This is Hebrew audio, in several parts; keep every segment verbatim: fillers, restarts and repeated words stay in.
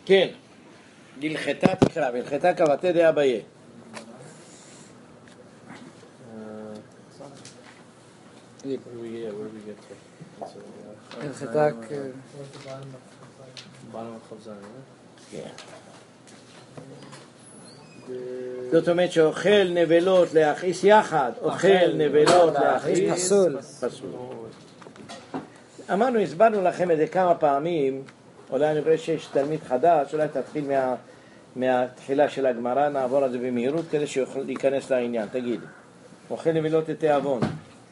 כן, הלכתה תקרא, הלכתה קבטי די אביי. הלכתה זאת אומרת שאוכל נבלות להכעיס יחד, אוכל נבלות להכעיס פסול. פסול. אמרנו, הסברנו לכם את זה כמה פעמים. אולי אני רואה שיש תלמיד חדש, אולי תתחיל מה, מהתחילה של הגמרא, נעבור על זה במהירות כדי שיוכל להיכנס לעניין. תגיד, אוכל נבלות את תיאבון.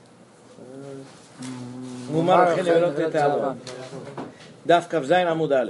מומר אוכל נבלות את תיאבון. דף כ"ז עמוד א'.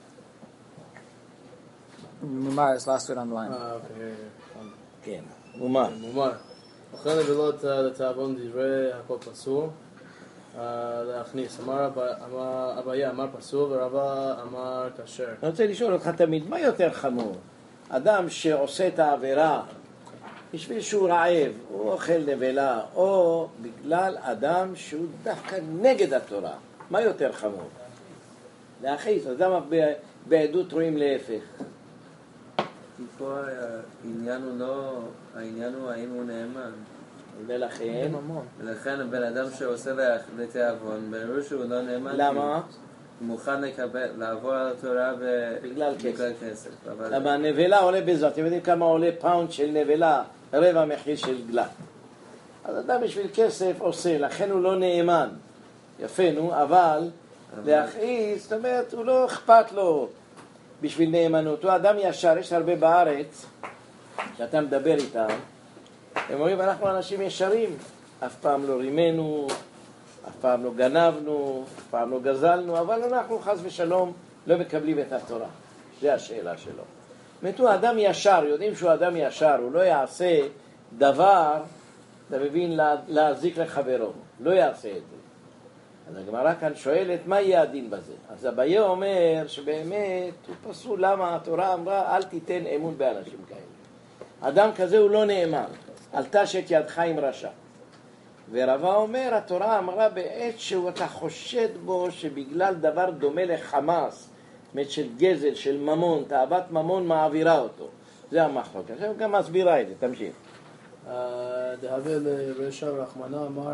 Mumar is last word on the line. אה, אוקיי. כן, מומר. מומר. אוכל נבלות לתיאבון דברי הכל פסול. להכניס. אמר אביי אמר פסול ורבא אמר כשר. אני רוצה לשאול אותך תמיד, מה יותר חמור? אדם שעושה את העבירה בשביל שהוא רעב, הוא אוכל נבלה, או בגלל אדם שהוא דווקא נגד התורה, מה יותר חמור? להכעיס, אז למה בעדות רואים להפך? כי פה העניין הוא לא, העניין הוא האם הוא נאמן. ולכן? ולכן הבן אדם שעושה לתיאבון, ברור שהוא לא נאמן. למה? הוא מוכן לקבל, לעבור על התורה בגלל כסף. כסף. למה הנבלה עולה בזאת, אתם יודעים כמה עולה פאונד של נבלה, רבע מחיר של גלת. אז אדם בשביל כסף עושה, לכן הוא לא נאמן. יפה, נו, אבל להכעיס, זאת אומרת, הוא לא אכפת לו בשביל נאמנות. הוא אדם ישר, יש הרבה בארץ, שאתה מדבר איתם, הם אומרים, אנחנו אנשים ישרים, אף פעם לא רימנו, אף פעם לא גנבנו, אף פעם לא גזלנו, אבל אנחנו חס ושלום לא מקבלים את התורה. זו השאלה שלו. זאת אומרת, אדם ישר, יודעים שהוא אדם ישר, הוא לא יעשה דבר, אתה מבין, להזיק לחברו, לא יעשה את זה. אז הגמרא כאן שואלת, מה יהיה הדין בזה? אז אביי אומר שבאמת הוא פסול, למה התורה אמרה, אל תיתן אמון באנשים כאלה. אדם כזה הוא לא נאמן. אל תשת ידך עם רשע. ורבא אומר, התורה אמרה בעת שהוא אתה חושד בו שבגלל דבר דומה לחמאס, זאת של גזל, של ממון, תאוות ממון מעבירה אותו. זה המחלוקת. עכשיו גם מסבירה את זה, תמשיך. דהווה לרשע רחמנא אמר,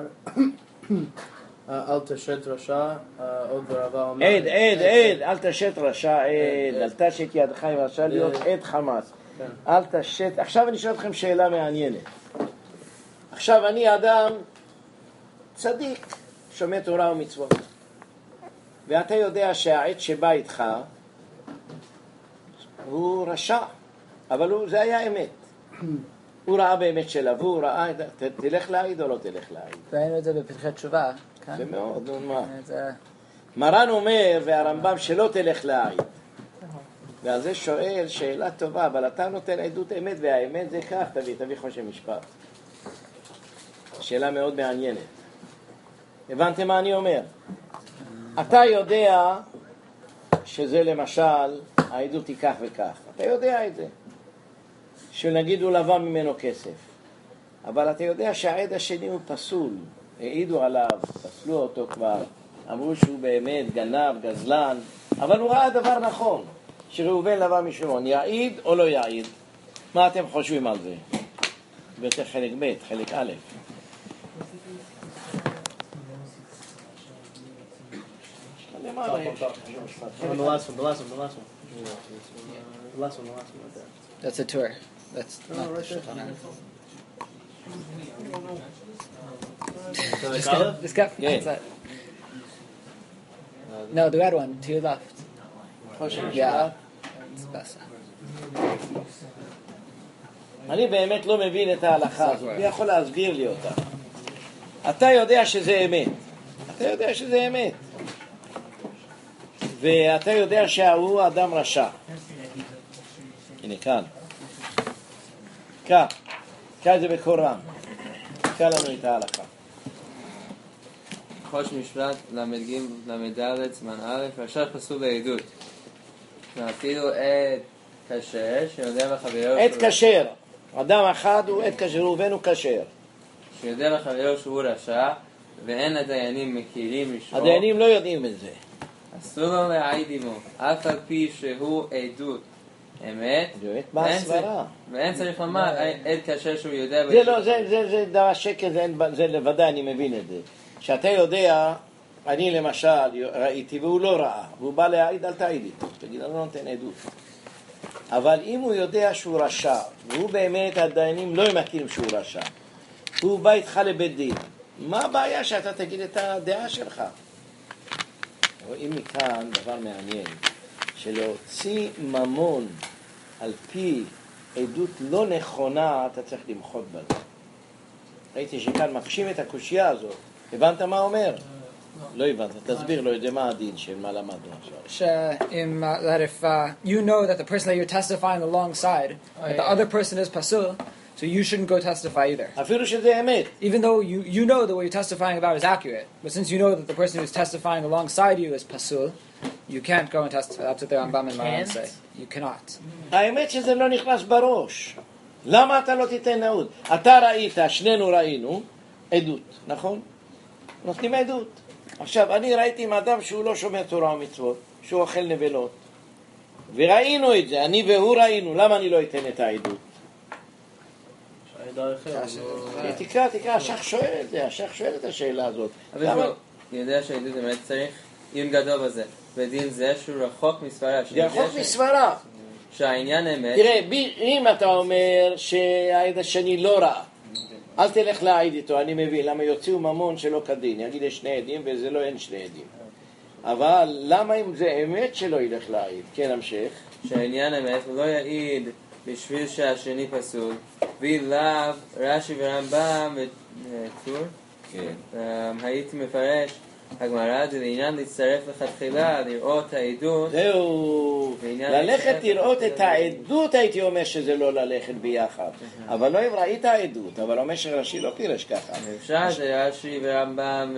אל תשת רשע, עוד ורבא אומר... עד, עד, עד, אל תשת רשע, עד, אל תשת ידך עם רשע, להיות עד חמאס. אל תשת... עכשיו אני שואל אתכם שאלה מעניינת. עכשיו אני אדם צדיק, שומע תורה ומצוות. ואתה יודע שהעד שבא איתך הוא רשע, אבל הוא, זה היה אמת. הוא ראה באמת שלה, והוא ראה, ת, תלך להעיד או לא תלך להעיד. ראינו את זה בפתחי תשובה, כאן. זה מאוד, נו מה. זה... מרן אומר, והרמב"ם שלא תלך להעיד. ועל זה שואל שאלה טובה, אבל אתה נותן עדות אמת, והאמת זה כך, תביא, תביא חושן משפט. שאלה מאוד מעניינת. הבנתם מה אני אומר? אתה יודע שזה למשל, העדות היא כך וכך. אתה יודע את זה. שנגיד הוא לבא ממנו כסף. אבל אתה יודע שהעד השני הוא פסול. העידו עליו, פסלו אותו כבר. אמרו שהוא באמת גנב, גזלן. אבל הוא ראה דבר נכון. שראובן לבא משמעון. יעיד או לא יעיד? מה אתם חושבים על זה? וזה חלק ב', חלק א'. On the last one, the last one, the last one. The last one, the last one right there. That's a tour. That's No, not right there. Just go, just go. Yeah. That's it. No, the red one, to your left. Yeah. It's best. אני באמת לא מבין את ההלכה הזאת. מי יכול להסביר לי אותה? אתה יודע שזה אמת. אתה יודע שזה אמת. ואתה יודע שהוא אדם רשע. הנה, כאן. כאן. כאן זה בקורם. כאן לנו את ההלכה. חוש משפט למד למד זמן א', רשע פסול בעדות. אפילו עד כשר שיודע לחברו... עד כשר. אדם אחד הוא עד כשר, ראובן הוא כשר. שיודע לחברו שהוא רשע, ואין הדיינים מכירים משמו. הדיינים לא יודעים את זה. אסור לו להעיד עמו, אף על פי שהוא עדות אמת, ואין צריך לומר עד כאשר שהוא יודע... זה לא, זה דבר שקר, זה לבדי, אני מבין את זה. שאתה יודע, אני למשל ראיתי והוא לא ראה, והוא בא להעיד, אל תעיד איתו, תגיד, אני לא נותן עדות. אבל אם הוא יודע שהוא רשע, והוא באמת, הדיינים לא מכירים שהוא רשע, הוא בא איתך לבית דין, מה הבעיה שאתה תגיד את הדעה שלך? רואים מכאן דבר מעניין, שלהוציא ממון על פי עדות לא נכונה, אתה צריך למחות בזה. ראיתי שכאן מקשים את הקושייה הזאת. הבנת מה אומר? לא הבנת, תסביר לו, יודע מה הדין של מה למדנו עכשיו. שאם, that if uh, you know that the person that you're testifying alongside, that the other person is pasul, so you shouldn't go testify either. אפילו שזה אמת. Even though you, you know that what you're testifying about is accurate, but since you know that the person who's testifying alongside you is pasul, you can't go and testify. That's what the Rambam and Maran say. You cannot. האמת שזה לא נכנס בראש. למה אתה לא תיתן נאות? אתה ראית, שנינו ראינו, עדות, נכון? נותנים עדות. עכשיו, אני ראיתי עם אדם שהוא לא שומע תורה ומצוות, שהוא אוכל נבלות. וראינו את זה, אני והוא ראינו, למה אני לא אתן את העדות? תקרא, תקרא, השח שואל את זה, השח שואל את השאלה הזאת. אבל אני יודע שהעדות באמת צריך עיון גדול בזה, בדין זה שהוא רחוק מסברה. רחוק מסברה. שהעניין אמת... תראה, אם אתה אומר שהעד השני לא ראה, אל תלך להעיד איתו, אני מבין, למה יוציאו ממון שלא כדין, יגיד יש שני עדים וזה לא אין שני עדים. אבל למה אם זה אמת שלא ילך להעיד? כן, המשך. שהעניין אמת הוא לא יעיד בשביל שהשני פסול, ואליו רש"י ורמב"ם וטור, הייתי מפרש הגמרא, זה לעניין להצטרף לכתחילה, לראות העדות. זהו, ללכת לראות את העדות, הייתי אומר שזה לא ללכת ביחד. אבל לא אם ראית העדות, אבל אומר שרש"י לא פירש ככה. אפשר שרש"י ורמב"ם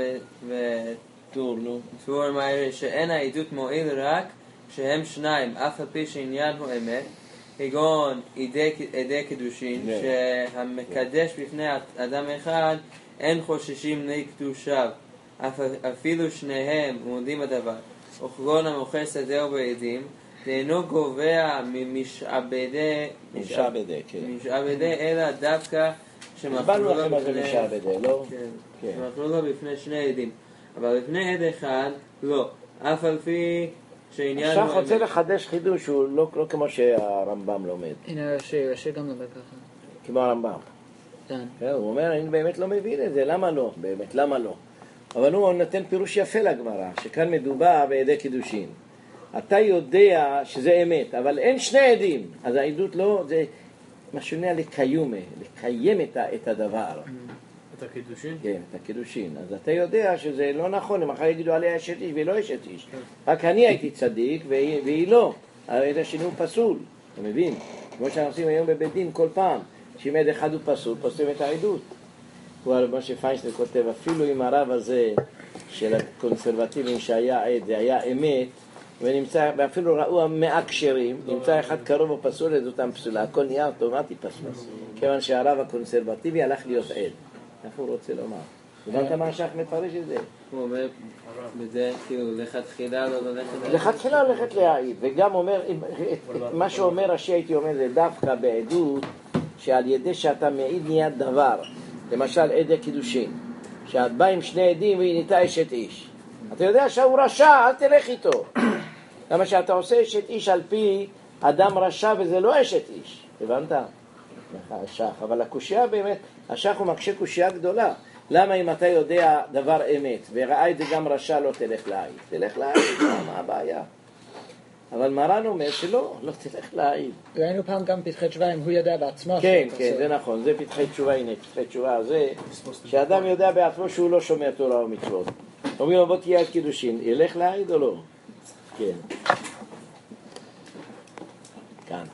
וטור, נו. טור מאיר שאין העדות מועיל רק שהם שניים, אף על פי שעניין הוא אמת, כגון עדי קידושין, שהמקדש בפני אדם אחד אין חוששים לקדושיו. אפילו שניהם עומדים הדבר, וכגון המוכר שדה ובעדים, ואינו גובע ממשעבדי, משעבדי, כן. משעבדי, אלא דווקא שמכלו לו בפני, לא? כן, שמכלו לו בפני שני עדים, אבל בפני עד אחד, לא, אף על פי שעניין... השח רוצה לחדש חידוש, הוא לא כמו שהרמב"ם לומד. הנה רש"י, רש"י גם לומד ככה. כמו הרמב"ם. הוא אומר, אני באמת לא מבין את זה, למה לא? באמת, למה לא? אבל הוא נותן פירוש יפה לגמרא, שכאן מדובר בעדי קידושין. אתה יודע שזה אמת, אבל אין שני עדים, אז העדות לא, זה משונה לקיומה, לקיים את, את הדבר. את הקידושין? כן, את הקידושין. אז אתה יודע שזה לא נכון, אם אחר יגידו עליה אשת איש והיא לא אשת איש. רק אני הייתי צדיק והיא, והיא לא. העד השני הוא פסול, אתה מבין? כמו שאנחנו עושים היום בבית דין כל פעם, שאם עד אחד הוא פסול, פוסלים את העדות. הוא מה שפיינשטיין כותב, אפילו עם הרב הזה של הקונסרבטיבים שהיה עד, זה היה אמת, ונמצא, ואפילו ראו מאה קשרים, נמצא אחד קרוב או פסול, את אותם פסולה, הכל נהיה אוטומטי פסול, כיוון שהרב הקונסרבטיבי הלך להיות עד. איך הוא רוצה לומר? הבנת מה השח מפרש את זה? הוא אומר בזה, כאילו, לכתחילה לא ללכת להעיד. לכתחילה ללכת להעיד, וגם אומר, מה שאומר רש"י הייתי אומר זה דווקא בעדות, שעל ידי שאתה מעיד נהיה דבר. למשל עדי קידושין, שאת בא עם שני עדים והיא נהייתה אשת איש. אתה יודע שהוא רשע, אל תלך איתו. למה שאתה עושה אשת איש על פי אדם רשע וזה לא אשת איש. הבנת? השח. אבל הקושייה באמת, השח הוא מקשה קושייה גדולה. למה אם אתה יודע דבר אמת וראה את זה גם רשע לא תלך להעיד? תלך להעיד, מה הבעיה? אבל מרן אומר שלא, לא תלך להעיד. ראינו פעם גם פתחי תשובה אם הוא יודע בעצמו. כן, כן, זה נכון, זה פתחי תשובה, הנה, פתחי תשובה, זה שאדם יודע בעצמו שהוא לא שומע תורה ומצוות. אומרים לו בוא תהיה עד קידושין, ילך להעיד או לא? כן. כאן.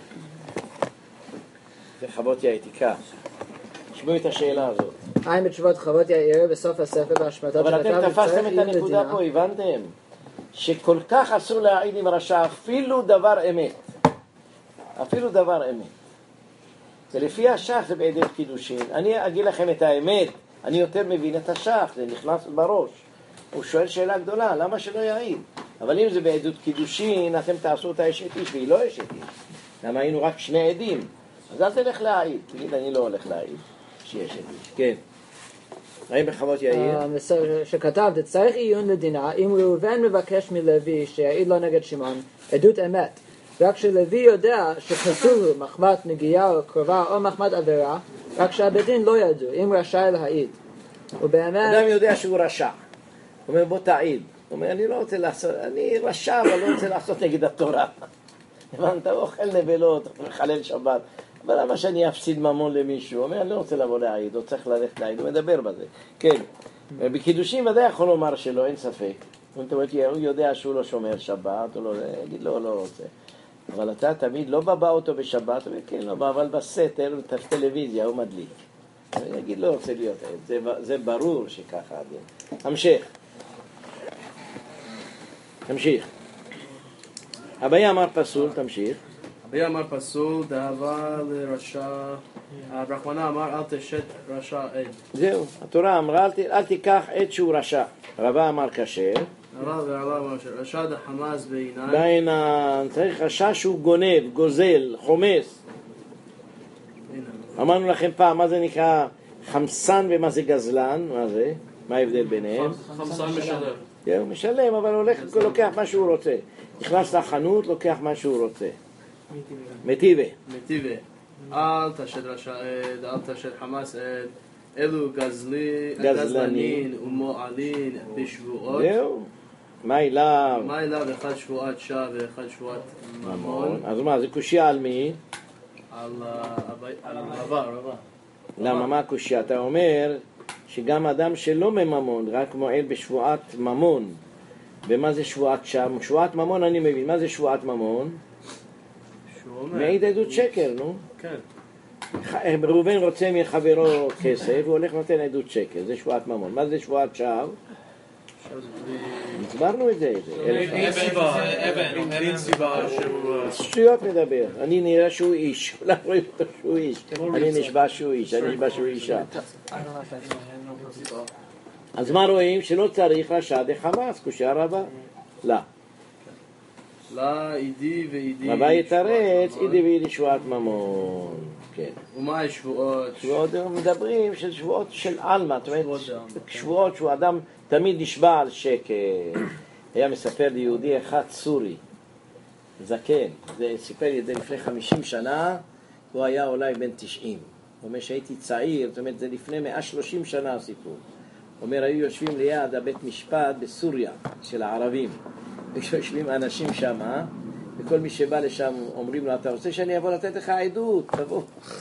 זה חוות יעתיקה. תשמעו את השאלה הזאת. עין בתשובות חוות יאיר בסוף הספר בהשמטות אבל אתם תפסתם את הנקודה פה, הבנתם? שכל כך אסור להעיד עם רשע אפילו דבר אמת. אפילו דבר אמת. ולפי השח זה בעדי קידושין. אני אגיד לכם את האמת, אני יותר מבין את השח, זה נכנס בראש. הוא שואל שאלה גדולה, למה שלא יעיד? אבל אם זה בעדות קידושין, אתם תעשו אותה אשת איש, והיא לא אשת איש. למה היינו רק שני עדים? אז אל תלך להעיד. תגיד, אני לא הולך להעיד שהיא אשת איש. כן. ראי בחוות יאיר? שכתבת, צריך עיון לדינה, אם ראובן מבקש מלוי שיעיד לו נגד שמעון, עדות אמת. רק שלוי יודע שפסול הוא מחמת נגיעה או קרובה או מחמת עבירה, רק שהבית דין לא ידעו, אם רשאי להעיד. ובאמת... אדם יודע שהוא רשע. הוא אומר, בוא תעיד. הוא אומר, אני לא רוצה לעשות, אני רשע, אבל לא רוצה לעשות נגד התורה. הבנת, אוכל נבלות, מחלל שבת. אבל למה שאני אפסיד ממון למישהו? הוא אומר, אני לא רוצה לבוא להעיד, הוא צריך ללכת להעיד, הוא מדבר בזה. כן, בקידושים ודאי יכול לומר שלא, אין ספק. הוא יודע שהוא לא שומר שבת, הוא לא, יגיד לו, לא רוצה. אבל אתה תמיד לא בא אותו בשבת, הוא אומר, כן, לא בא, אבל בסתר, בטלוויזיה, הוא מדליק. הוא יגיד, לא רוצה להיות עד. זה, זה ברור שככה. המשך. תמשיך. אביה אמר פסול, תמשיך. אביה אמר פסול, דאבה לרשע, רחמנא אמר אל תשת רשע עד. זהו, התורה אמרה, אל, אל תיקח עד שהוא רשע. רבה אמר כשר. רבה ורבה אמר כשר. רשע דחמאס בעיניים. בעיניים, צריך רשע שהוא גונב, גוזל, חומס. אמרנו לכם פעם, מה זה נקרא חמסן ומה זה גזלן? מה זה? מה ההבדל ביניהם? חמסן משלם. הוא משלם, אבל הולך, לוקח מה שהוא רוצה. נכנס לחנות, לוקח מה שהוא רוצה. מטיבה. מטיבה. אל תשת רשע עד, אל תשת חמאס עד, אלו גזלנין ומועלין בשבועות. זהו. מה אליו? מה אליו אחד שבועת שעה ואחד שבועת ממון. אז מה, זה קושיה על מי? על רבה, רבה. למה, מה קושיה? אתה אומר שגם אדם שלא מממון, רק מועל בשבועת ממון. ומה זה שבועת שם? שבועת ממון אני מבין. מה זה שבועת ממון? מעיד עדות שקר, נו. כן. ראובן רוצה מחברו כסף, הוא הולך נותן עדות שקר. זה שבועת ממון. מה זה שבועת שווא? הסברנו את זה. אין סיבה שהוא... שטויות מדבר. אני נראה שהוא איש. כולם רואים אותו שהוא איש. אני נשבע שהוא איש. אני נשבע שהוא אישה. אז מה רואים? שלא צריך רשע דחמאס, קושיה רבה. לא. לא, אידי ואידי... רבה יתרץ, אידי ואידי שבועת ממון. כן. ומה השבועות? שבועות מדברים של שבועות של אלמה. שבועות שהוא אדם תמיד נשבע על שקר. היה מספר ליהודי אחד סורי, זקן. זה סיפר לי את זה לפני חמישים שנה, הוא היה אולי בן תשעים. הוא אומר שהייתי צעיר, זאת אומרת זה לפני מאה ושלושים שנה הסיפור. הוא אומר, היו יושבים ליד הבית משפט בסוריה של הערבים. ויושבים אנשים שם, וכל מי שבא לשם אומרים לו, אתה רוצה שאני אבוא לתת לך עדות? תבוא.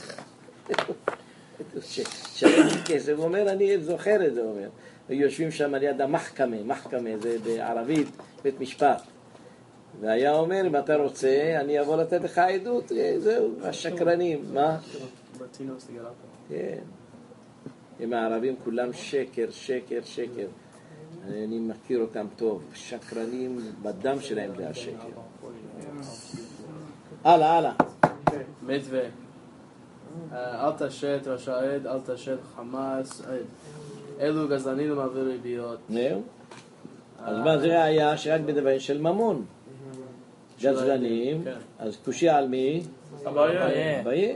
שלם כסף. הוא אומר, אני זוכר את זה, הוא אומר. ויושבים שם ליד המחכמה, מחכמה, זה בערבית, בית משפט. והיה אומר, אם אתה רוצה, אני אבוא לתת לך עדות. זהו, השקרנים. מה? כן. הם הערבים כולם שקר, שקר, שקר. אני מכיר אותם טוב. שקרנים, בדם שלהם זה השקר. הלאה, הלאה. מתווה. אל תשת רשע עד, אל תשת חמאס עד. אלו גזלנים ומעביר ריביות. זהו. אז מה זה היה שרק בדברים של ממון. גזלנים. אז קושיה על מי? אביה. אביה.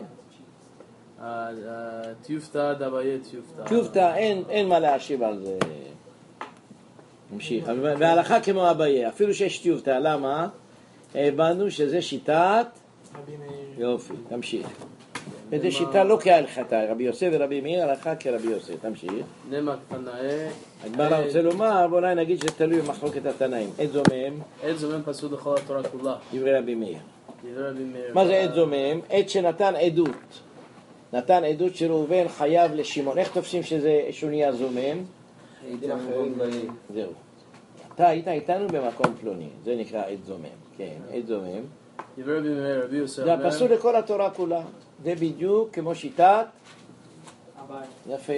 טיופתא דאביה טיופתא. טיופתא, אין מה להשיב על זה. נמשיך. וההלכה כמו אביה, אפילו שיש טיופתא, למה? הבנו שזה שיטת... יופי, תמשיך. וזה שיטה לא כהלכתה, רבי יוסף ורבי מאיר, הלכה כרבי יוסף. תמשיך. נמק תנאי. הגמרא רוצה לומר, ואולי נגיד שתלוי במחלוקת התנאים. עד זומם. עד זומם פסול לכל התורה כולה. דברי רבי מאיר. דברי רבי מאיר. מה זה עד זומם? עד שנתן עדות. נתן עדות שראובן חייב לשמעון. איך תופסים שזה שוניה זומם? זהו. אתה היית איתנו במקום פלוני. זה נקרא עד זומם. כן, עד זומם. דברי רבי מאיר, רבי יוסף. זה הפסול לכל התורה כולה. זה בדיוק כמו שיטת... יפה.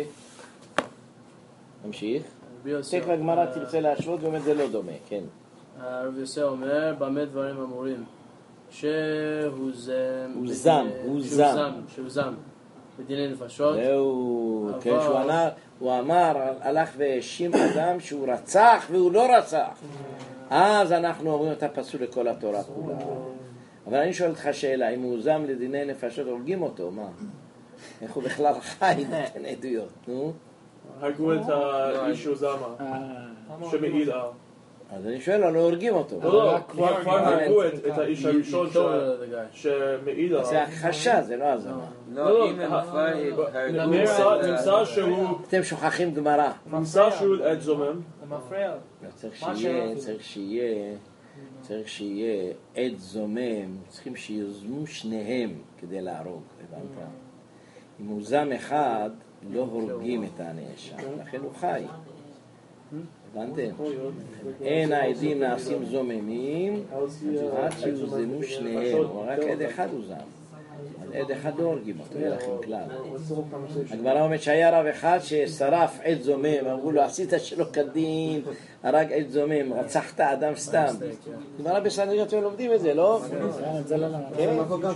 נמשיך. תקרא גמרא תרצה להשוות, ואומר זה לא דומה, כן. רבי יוסף אומר, במה דברים אמורים? שהוא זם... הוא זם, הוא זם. שהוא זם. בדיני נפשות. זהו, כן, שהוא אמר, הוא אמר, הלך והאשים אדם שהוא רצח והוא לא רצח. אז אנחנו אומרים אתה פסול לכל התורה כולה. אבל אני שואל אותך שאלה, אם הוא הוזם לדיני נפשות, הורגים אותו, מה? איך הוא בכלל חי נותן עדויות, נו? הרגו את האיש שהוזמה, שמעיד על. אז אני שואל, לא הורגים אותו. לא, לא, כבר הרגו את האיש הראשון שמעיד על. זה הכחשה, זה לא הזמה. לא, אם הם כבר... נמצא שהוא... אתם שוכחים גמרא. נמצא שהוא עד זומם. צריך שיהיה, צריך שיהיה, צריך שיהיה עד זומם, צריכים שיוזמו שניהם כדי להרוג, הבנת? אם מוזם אחד, לא הורגים את הנאשם, לכן הוא חי. הבנתם? אין העדים נעשים זוממים עד שיוזמו שניהם, רק עד אחד הוזם. אז עד אחד לא הורגים אותו, יהיה לכם כלל. הגמרא אומרת שהיה רב אחד ששרף עד זומם, אמרו לו עשית שלא כדין, הרג עד זומם, רצחת אדם סתם. הגמרא בסנהדרין אתם לומדים את זה, לא? כן.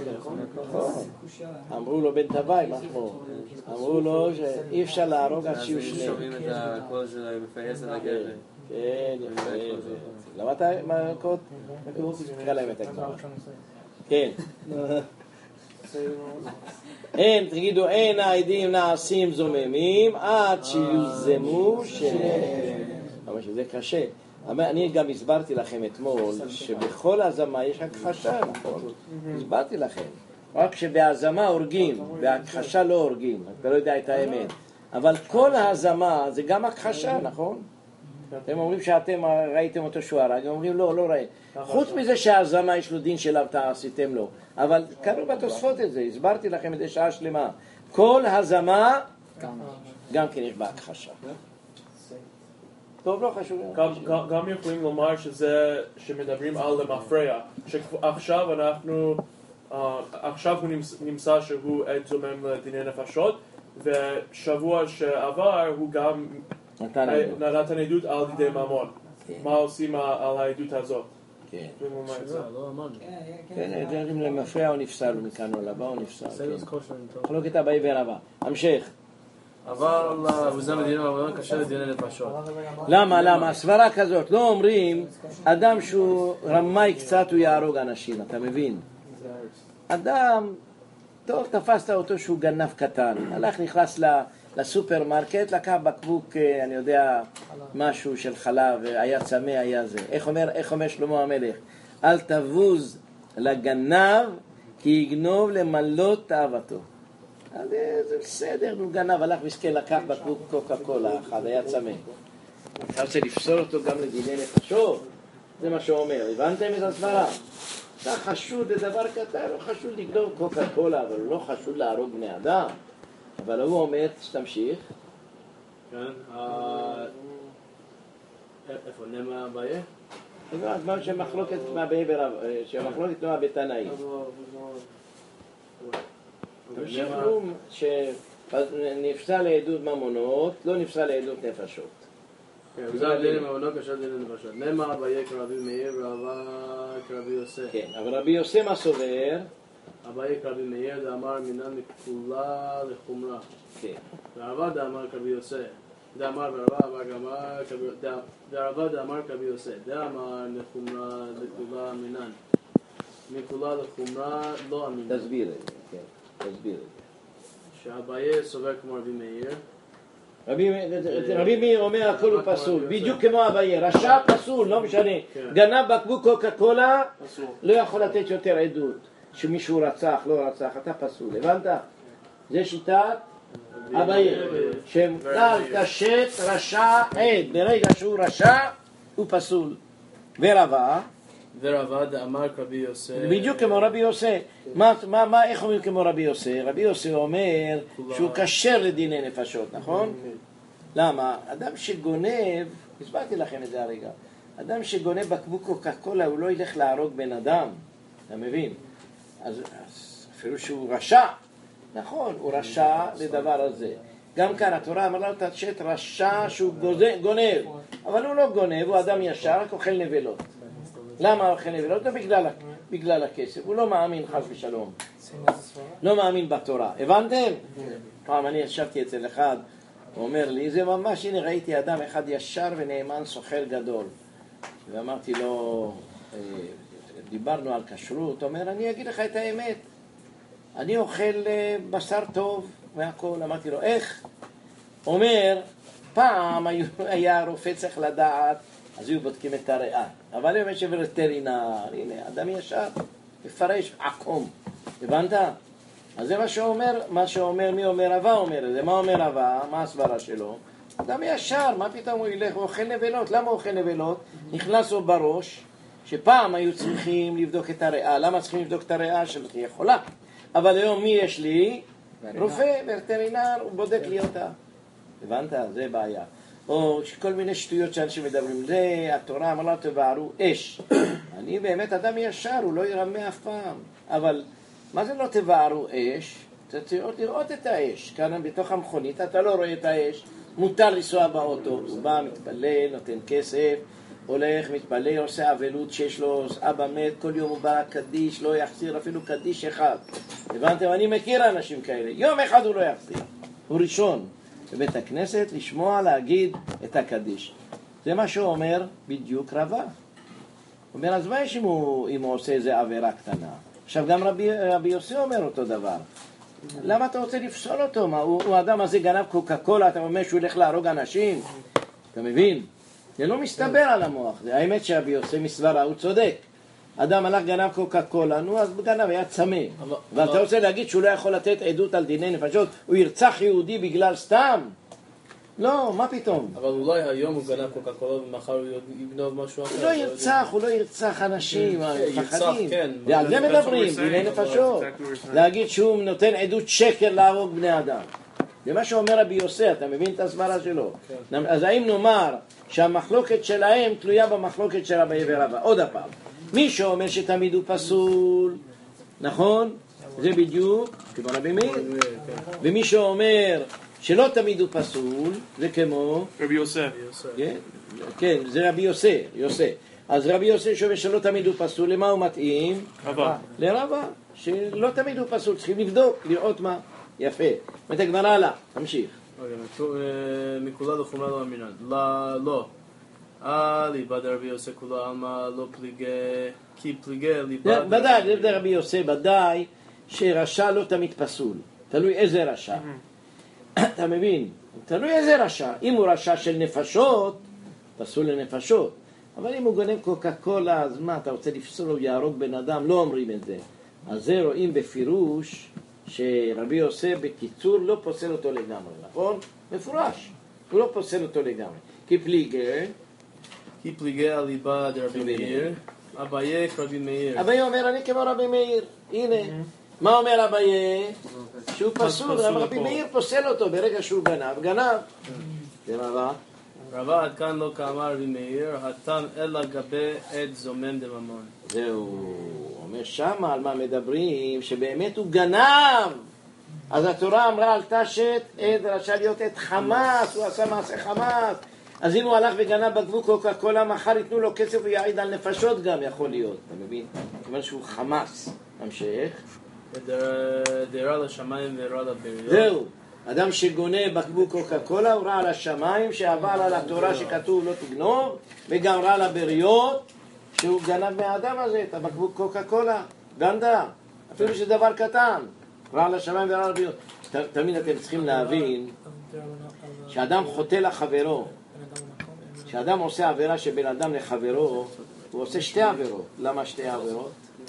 אמרו לו בן תוואי, מה שמו? אמרו לו שאי אפשר להרוג עד שיהיו שניהם. שומעים את הקול שלו מפייס על הגבר. כן, יפה. למדת מהקוד? תקרא להם את הגמרא. כן. אין, תגידו, אין העדים נעשים זוממים עד שיוזמו שניהם. אבל שזה קשה. אני גם הסברתי לכם אתמול שבכל הזמה יש הכחשה, נכון? הסברתי לכם. רק שבהזמה הורגים, בהכחשה לא הורגים. אתה לא יודע את האמת. אבל כל ההזמה זה גם הכחשה, נכון? אתם אומרים שאתם ראיתם אותו שהוא הרג, הם אומרים לא, לא ראיתם. חוץ מזה שההזמה יש לו דין של הרתעה, עשיתם לו. אבל קראו בתוספות את זה, הסברתי לכם את זה שעה שלמה. כל הזמה, גם כן יש בה הכחשה. טוב, לא חשוב. גם יכולים לומר שזה, שמדברים על למפרע, שעכשיו אנחנו, עכשיו הוא נמצא שהוא עד זומם לדיני נפשות, ושבוע שעבר הוא גם נתן עדות על דידי ממון. מה עושים על העדות הזאת? כן. לא אמרנו. כן, אם למפרע הוא נפסל, הוא מכאן הוא לבא, הוא נפסל. חלוקת הבאי ורבא. המשך. אבל הוא זה מדינה, אבל לא קשה לדיני נפשות. למה? למה? הסברה כזאת. לא אומרים, אדם שהוא רמאי קצת הוא יהרוג אנשים, אתה מבין? אדם, טוב, תפסת אותו שהוא גנב קטן. הלך, נכנס לסופרמרקט, לקח בקבוק, אני יודע, משהו של חלב, היה צמא, היה זה. איך אומר, איך אומר שלמה המלך? אל תבוז לגנב, כי יגנוב למלות תאוותו. אז זה בסדר, הוא גנב, הלך מסכן, לקח בקבוק קוקה קולה אחד, היה צמא. אתה רוצה לפסול אותו גם לדיני נפשות? זה מה שהוא אומר, הבנתם את הסברה? אתה חשוד לדבר קטן, הוא חשוד לגנוב קוקה קולה, אבל הוא לא חשוד להרוג בני אדם. אבל הוא אומר, שתמשיך. כן, איפה, נמה הבעיה? זה הזמן שמחלוקת מהבאי ברב, שמחלוקת נועה בתנאים. תמשיכו שנפסל לעדות ממונות, לא נפסל לעדות נפשות. כן, זה דיני ממונות קשה דיני נפשות. נמה הבעיה כרבי מאיר ורבה כרבי יוסף. כן, אבל רבי יוסף מה סובר? הבעיה כרבי מאיר דאמר מינן מכפולה לחומרה. כן. והרבה דאמר כרבי יוסף. דאמר ורבה דאמר דאמר כרבי יוסף. דאמר לחומרה לכפולה מינן. מכפולה לחומרה לא אמינן. תסביר את זה, כן. תסביר את זה. שהבעיה סובר כמו רבי מאיר. רבי מאיר אומר הכל הוא פסול, בדיוק כמו אביי, רשע פסול, לא משנה. גנב בקבוק קוקה קולה, לא יכול לתת יותר עדות. שמישהו רצח, לא רצח, אתה פסול, הבנת? זה שיטת אביי, שמדל קשת רשע עד, ברגע שהוא רשע, הוא פסול. ורבה? ורבה דאמר רבי יוסף. בדיוק כמו רבי יוסף. מה, מה, איך אומרים כמו רבי יוסף? רבי יוסף אומר שהוא כשר לדיני נפשות, נכון? למה? אדם שגונב, הסברתי לכם את זה הרגע, אדם שגונב בקבוק קוקה קולה, הוא לא ילך להרוג בן אדם, אתה מבין? אז, אז אפילו שהוא רשע, נכון, הוא רשע לדבר הזה. גם כאן התורה אמרה לו תשת רשע שהוא גונב, אבל הוא לא גונב, הוא אדם ישר, רק אוכל נבלות. למה אוכל נבלות? לא בגלל, בגלל הכסף, הוא לא מאמין חס ושלום. לא מאמין בתורה. הבנתם? פעם אני ישבתי אצל אחד, הוא אומר לי, זה ממש, הנה ראיתי אדם אחד ישר ונאמן סוחר גדול. ואמרתי לו, דיברנו על כשרות, הוא אומר, אני אגיד לך את האמת, אני אוכל בשר טוב והכל. אמרתי לו, איך? אומר, פעם היה רופא צריך לדעת, אז היו בודקים את הריאה, אבל היום יש וטרינר, הנה, אדם ישר, מפרש עקום, הבנת? אז זה מה שאומר, מה שאומר, מי אומר? אבא אומר את זה, מה אומר אבא? מה הסברה שלו? אדם ישר, מה פתאום הוא ילך? הוא אוכל נבלות. למה הוא אוכל נבלות? נכנס לו בראש שפעם היו צריכים לבדוק את הריאה. למה צריכים לבדוק את הריאה? שלא תהיה חולה. אבל היום מי יש לי? רופא, וטרינר, הוא בודק לי אותה. הבנת? זה בעיה. או כל מיני שטויות שאנשים מדברים. זה, התורה אמרה תבערו אש. אני באמת אדם ישר, הוא לא ירמה אף פעם. אבל מה זה לא תבערו אש? אתה צריך לראות את האש. כאן בתוך המכונית אתה לא רואה את האש. מותר לנסוע באוטו. הוא בא, מתפלל, נותן כסף, הולך, מתפלל, עושה אבלות שיש לו אבא מת, כל יום הוא בא קדיש, לא יחזיר אפילו קדיש אחד. הבנתם? אני מכיר אנשים כאלה. יום אחד הוא לא יחזיר. הוא ראשון בבית הכנסת לשמוע להגיד את הקדיש. זה מה שהוא אומר בדיוק רבה. הוא אומר, אז מה יש אם הוא, אם הוא עושה איזה עבירה קטנה? עכשיו גם רבי, רבי יוסי אומר אותו דבר. למה אתה רוצה לפסול אותו? מה, הוא, הוא האדם הזה גנב קוקה קולה, אתה אומר שהוא ילך להרוג אנשים? אתה מבין? זה לא מסתבר על המוח. זה האמת שרבי יוסי מסברה, הוא צודק. אדם הלך גנב קוקה קולה, נו אז גנב היה צמא. ואתה רוצה להגיד שהוא לא יכול לתת עדות על דיני נפשות? הוא ירצח יהודי בגלל סתם? לא, מה פתאום? אבל אולי היום הוא גנב קוקה קולה ומחר הוא יגנוב משהו אחר. הוא לא ירצח, הוא לא ירצח אנשים, מפחדים. כן. ועל זה מדברים, דיני נפשות. להגיד שהוא נותן עדות שקר להרוג בני אדם. זה מה שאומר רבי יוסי, אתה מבין את הסברה שלו? אז האם נאמר שהמחלוקת שלהם תלויה במחלוקת של רבי ורבא? עוד הפעם. מי שאומר שתמיד הוא פסול, נכון? זה בדיוק כמו רבי מאיר. ומי שאומר שלא תמיד הוא פסול, זה כמו רבי יוסף. כן, כן, זה רבי יוסי, יוסי. אז רבי יוסי שאומר שלא תמיד הוא פסול, למה הוא מתאים? רבא. לרבא, שלא תמיד הוא פסול, צריכים לבדוק, לראות מה. יפה. ותגמר הלאה, תמשיך. מכולה לחומרה לא אמינן. לא. אה, ליבא דרבי יוסי כולה עלמא לא פליגי, כי פליגי ליבא... ודאי, ליבא דרבי יוסי, ודאי שרשע לא תמיד פסול. תלוי איזה רשע. אתה מבין? תלוי איזה רשע. אם הוא רשע של נפשות, פסול לנפשות. אבל אם הוא גונב קוקה קולה, אז מה, אתה רוצה לפסול או יהרוג בן אדם? לא אומרים את זה. אז זה רואים בפירוש שרבי יוסי בקיצור לא פוסל אותו לגמרי, נכון? מפורש. הוא לא פוסל אותו לגמרי. כי פליגר... כי פליגי הליבא דרבי מאיר, אביי כרבי מאיר. אביי אומר, אני כמו רבי מאיר. הנה. מה אומר אביי? שהוא פסול, רבי מאיר פוסל אותו ברגע שהוא גנב. גנב. זה רבא. רבא עד כאן לא כאמר רבי מאיר, התם אלא גבי עד זומם דממון. זהו. אומר שמה על מה מדברים, שבאמת הוא גנב. אז התורה אמרה על תשת עד רשע להיות עד חמאס, הוא עשה מעשה חמאס. אז אם הוא הלך וגנב בקבוק קוקה קולה, מחר ייתנו לו כסף ויעיד על נפשות גם יכול להיות, אתה מבין? זאת אומרת שהוא חמאס. המשך. דירה לשמיים ורע לבריות. זהו. אדם שגונה בקבוק קוקה קולה הוא רע לשמיים, שעבר על התורה שכתוב לא תגנוב, וגם רע לבריות, שהוא גנב מהאדם הזה את הבקבוק קוקה קולה. גנדה. אפילו שזה דבר קטן. רע לשמיים ורע לבריות. תמיד אתם צריכים להבין שאדם חוטא לחברו. כשאדם עושה עבירה שבין אדם לחברו, הוא עושה שתי עבירות. למה שתי עבירות?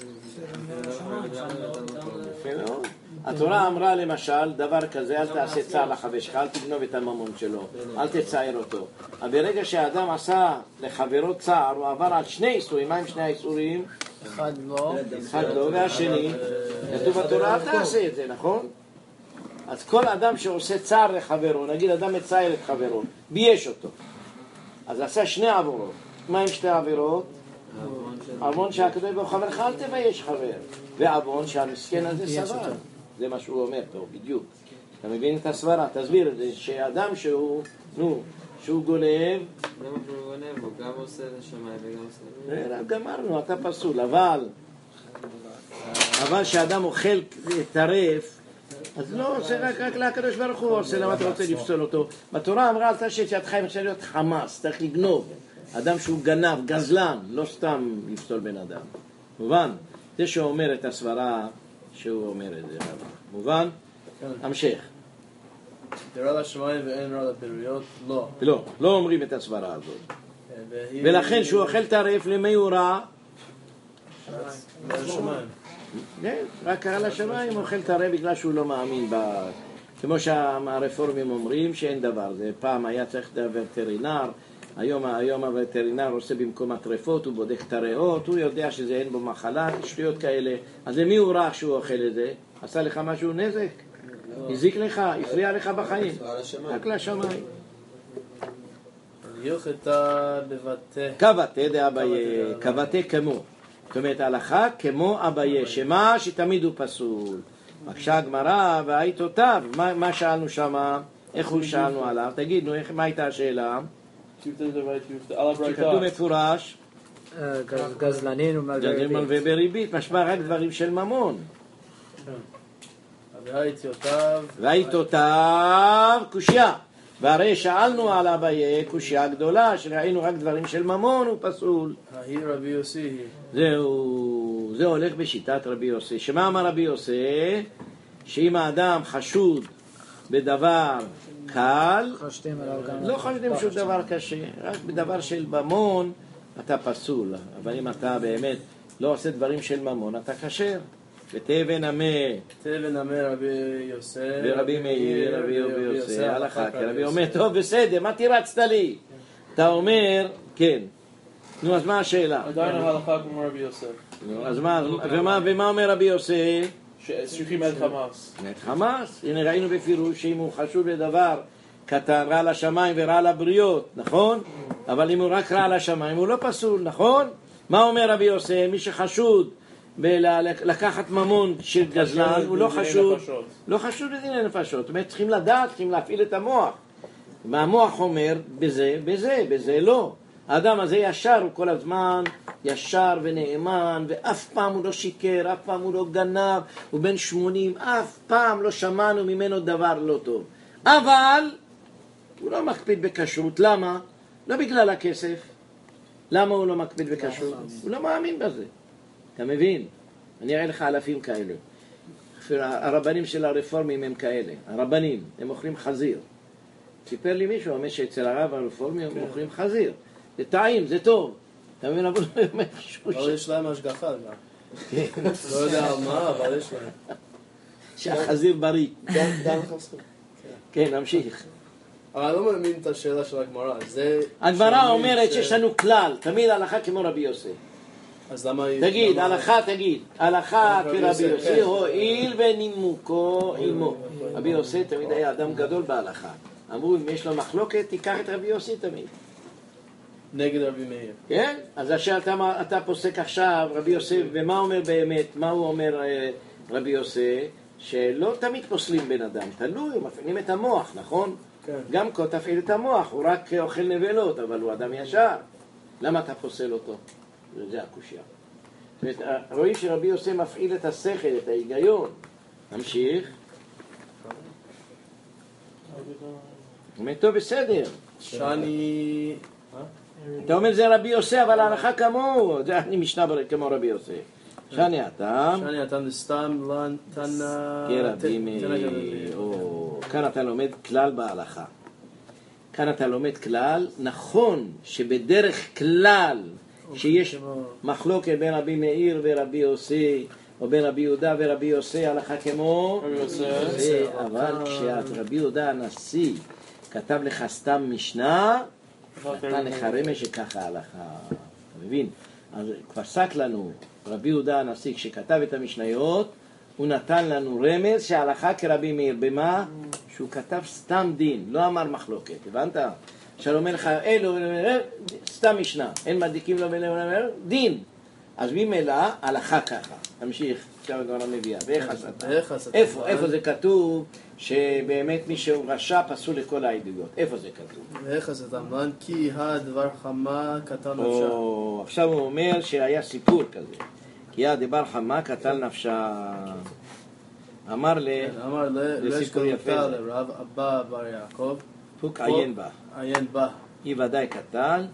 יפה מאוד. התורה אמרה למשל דבר כזה, אל תעשה צער לחבר שלך, אל תגנוב את הממון שלו, אל תצער אותו. אבל ברגע שהאדם עשה לחברו צער, הוא עבר על שני איסורים. מה עם שני האיסורים? אחד לא. אחד לא, והשני, כתוב בתורה, אל תעשה את זה, נכון? אז כל אדם שעושה צער לחברו, נגיד אדם מצער את חברו, בייש אותו. אז עשה שני עבירות. מה עם שתי עבירות? עוון שהקדוש ברוך הוא לך, אל תבייש חבר. ועוון שהמסכן הזה סבל. זה מה שהוא אומר פה, בדיוק. אתה מבין את הסברה? תסביר את זה, שאדם שהוא, נו, שהוא גונב... זה מה שהוא גונב, הוא גם עושה לשמיים וגם עושה... גמרנו, אתה פסול, אבל... אבל שאדם אוכל טרף, אז לא, זה רק, רק לקדוש ברוך הוא עושה, למה אתה רוצה לפסול אותו? בתורה אמרה על תשת שידך אם אפשר להיות חמאס, צריך לגנוב. אדם שהוא גנב, גזלן, לא סתם לפסול בן אדם. מובן? זה שהוא אומר את הסברה שהוא אומר את זה. מובן? המשך. דרע לשמיים ואין רע לבריות, לא. לא, לא אומרים את הסברה הזאת. ולכן שהוא אוכל טרף, למי הוא רע? לשמיים. כן, רק על השמיים אוכל טרף בגלל שהוא לא מאמין ב... כמו שהרפורמים אומרים שאין דבר. זה פעם היה צריך וטרינר, היום, היום הווטרינר עושה במקום הטרפות, הוא בודק את הריאות, הוא יודע שזה אין בו מחלה, שטויות כאלה. אז למי הוא רע שהוא אוכל את זה? עשה לך משהו נזק? הזיק לך, הפריע לך בחיים. רק לשמיים. יוכתה בבתי. כבתי דאביי, כבתי כמו. זאת אומרת, הלכה כמו אביי, שמה שתמיד הוא פסול. בבקשה הגמרא והאיתותיו, מה, מה שאלנו שמה? איך הוא שאלנו עליו? תגידו, מה הייתה השאלה? שכתוב מפורש, גזלנין ומלווה בריבית, משמע רק דברים של ממון. והאיתותיו קושיה. והרי שאלנו על אביי קושיה גדולה, שראינו רק דברים של ממון, הוא פסול. רבי יוסי. זהו, זה הולך בשיטת רבי יוסי. שמה אמר רבי יוסי? שאם האדם חשוד בדבר קל, לא חושדים שום דבר קשה, רק בדבר של ממון אתה פסול. אבל אם אתה באמת לא עושה דברים של ממון, אתה כשר. ותבן המה, תבן המה רבי יוסי, ורבי מאיר, רבי יוסי, הלכה, כי רבי אומר, טוב בסדר, מה תירצת לי? אתה אומר, כן. נו, אז מה השאלה? עדיין ההלכה כמו רבי יוסי. נו, אז מה, ומה, ומה אומר רבי יוסי? שצריכים את חמאס. את חמאס, הנה ראינו בפירוש שאם הוא חשוב לדבר קטן, רע לשמיים ורע לבריות, נכון? אבל אם הוא רק רע לשמיים הוא לא פסול, נכון? מה אומר רבי יוסי? מי שחשוד לקחת ממון של גזלן, הוא לא חשוד, לא חשוד בדיני נפשות. זאת אומרת, צריכים לדעת, צריכים להפעיל את המוח. והמוח אומר, בזה, בזה, בזה לא. האדם הזה ישר, הוא כל הזמן ישר ונאמן, ואף פעם הוא לא שיקר, אף פעם הוא לא גנב, הוא בן שמונים, אף פעם לא שמענו ממנו דבר לא טוב. אבל הוא לא מקפיד בכשרות. למה? לא בגלל הכסף. למה הוא לא מקפיד בכשרות? הוא לא מאמין בזה. אתה מבין? אני אראה לך אלפים כאלה. הרבנים של הרפורמים הם כאלה. הרבנים, הם מוכרים חזיר. סיפר לי מישהו, אומר שאצל הרב הרפורמי הם מוכרים חזיר. זה טעים, זה טוב. אתה מבין? אבל יש להם השגחה. לא יודע על מה, אבל יש להם. שהחזיר בריא. כן, נמשיך. אבל אני לא מאמין את השאלה של הגמרא. הגמרא אומרת שיש לנו כלל, תמיד הלכה כמו רבי יוסי. אז למה... תגיד, הלכה תגיד, הלכה כרבי יוסי, הועיל ונימוקו עמו. רבי יוסי תמיד היה אדם גדול בהלכה. אמרו, אם יש לו מחלוקת, תיקח את רבי יוסי תמיד. נגד רבי מאיר. כן? אז עכשיו אתה, אתה פוסק עכשיו, רבי יוסי, ומה אומר באמת, מה הוא אומר רבי יוסי? שלא תמיד פוסלים בן אדם, תלוי, מפעילים את המוח, נכון? כן. גם כה תפעיל את המוח, הוא רק אוכל נבלות, אבל הוא אדם ישר. למה אתה פוסל אותו? זה הקושיה. רואים שרבי יוסי מפעיל את השכל, את ההיגיון. נמשיך. אומר, טוב, בסדר. שאני... אתה אומר זה רבי יוסי, אבל ההלכה כמוהו. זה אני משנה כמו רבי יוסי. שאני הטעם. שאני הטעם סתם תנא... כרבי מאיר. כאן אתה לומד כלל בהלכה. כאן אתה לומד כלל. נכון שבדרך כלל שיש מחלוקת בין רבי מאיר ורבי יוסי, או בין רבי יהודה ורבי יוסי, הלכה כמו רבי יוסי. אבל כשרבי יהודה הנשיא כתב לך סתם משנה, נתן לך רמז שככה הלכה. אתה מבין? אז פסק לנו רבי יהודה הנשיא כשכתב את המשניות, הוא נתן לנו רמז שההלכה כרבי מאיר. במה? שהוא כתב סתם דין, לא אמר מחלוקת. הבנת? עכשיו אומר לך, אלו, סתם משנה, אין מדליקים לו ולאמר, דין. אז ממילא, הלכה ככה. תמשיך, עכשיו הגמרא מביאה. ואיך עשתה? איפה? איפה זה כתוב שבאמת מי שהוא רשע פסול לכל העדויות? איפה זה כתוב? ואיך עשתה? כי הדבר חמה קטן נפשה. עכשיו הוא אומר שהיה סיפור כזה. כי הדבר חמה קטן נפשה. אמר ל... אמר לסיפור יפה לרב אבא בר יעקב. פוק עיין בה. עיין בה. היא ודאי קטן,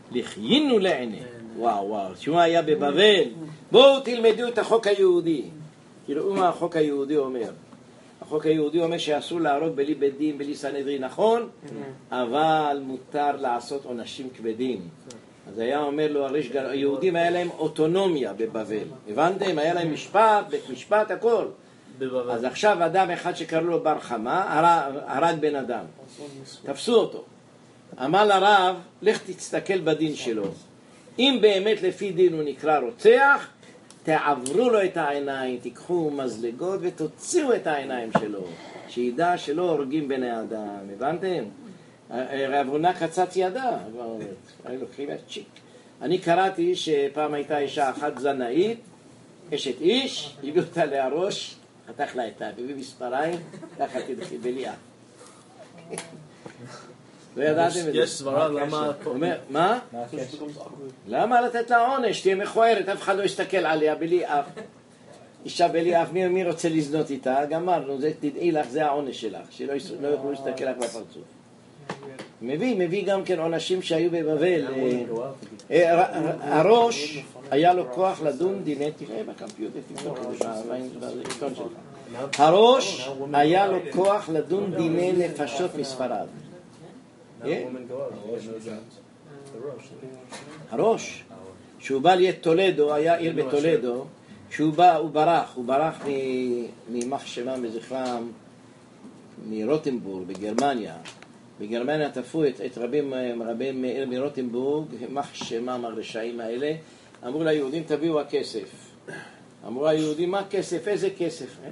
לחיינו לעיני. וואו וואו, שהוא היה בבבל. בואו תלמדו את החוק היהודי. תראו מה החוק היהודי אומר. החוק היהודי אומר שאסור להרוג בלי בית דין, בלי סנהדרין, נכון? אבל מותר לעשות עונשים כבדים. אז היה אומר לו, היהודים היה להם אוטונומיה בבבל. הבנתם? היה להם משפט, בית משפט, הכל. אז עכשיו אדם אחד שקראו לו בר חמה, הרג בן אדם. תפסו אותו. אמר לרב, לך תסתכל בדין שלו. אם באמת לפי דין הוא נקרא רוצח, תעברו לו את העיניים, תיקחו מזלגות ותוציאו את העיניים שלו, שידע שלא הורגים בני אדם. הבנתם? רבונה קצת ידע, לוקחים את צ'יק. אני קראתי שפעם הייתה אישה אחת זנאית, אשת איש, הביאו אותה להראש, חתך לה את הביא מספריים, ככה תדחי בליעה. לא ידעתם את זה? יש סברה למה... מה? למה לתת לה עונש? תהיה מכוערת, אף אחד לא יסתכל עליה בלי אף. אישה בלי אף, מי רוצה לזנות איתה? גמרנו, תדעי לך, זה העונש שלך, שלא יוכלו להסתכל לך בפרצוף. מביא, מביא גם כן עונשים שהיו בבבל. הראש היה לו כוח לדון דיני, תראה בקמפיוטר, בעיתון שלך. הראש היה לו כוח לדון דיני נפשות מספרד. הראש, שהוא בא להיות טולדו, היה עיר בטולדו, שהוא בא, הוא ברח, הוא ברח ממח שמם בזכרם, מרוטנבורג בגרמניה. בגרמניה תפו את, את רבים, רבים מעיר מרוטנבורג, מח שמם הרשעים האלה, אמרו ליהודים תביאו הכסף. אמרו ליהודים מה כסף? איזה כסף? אה?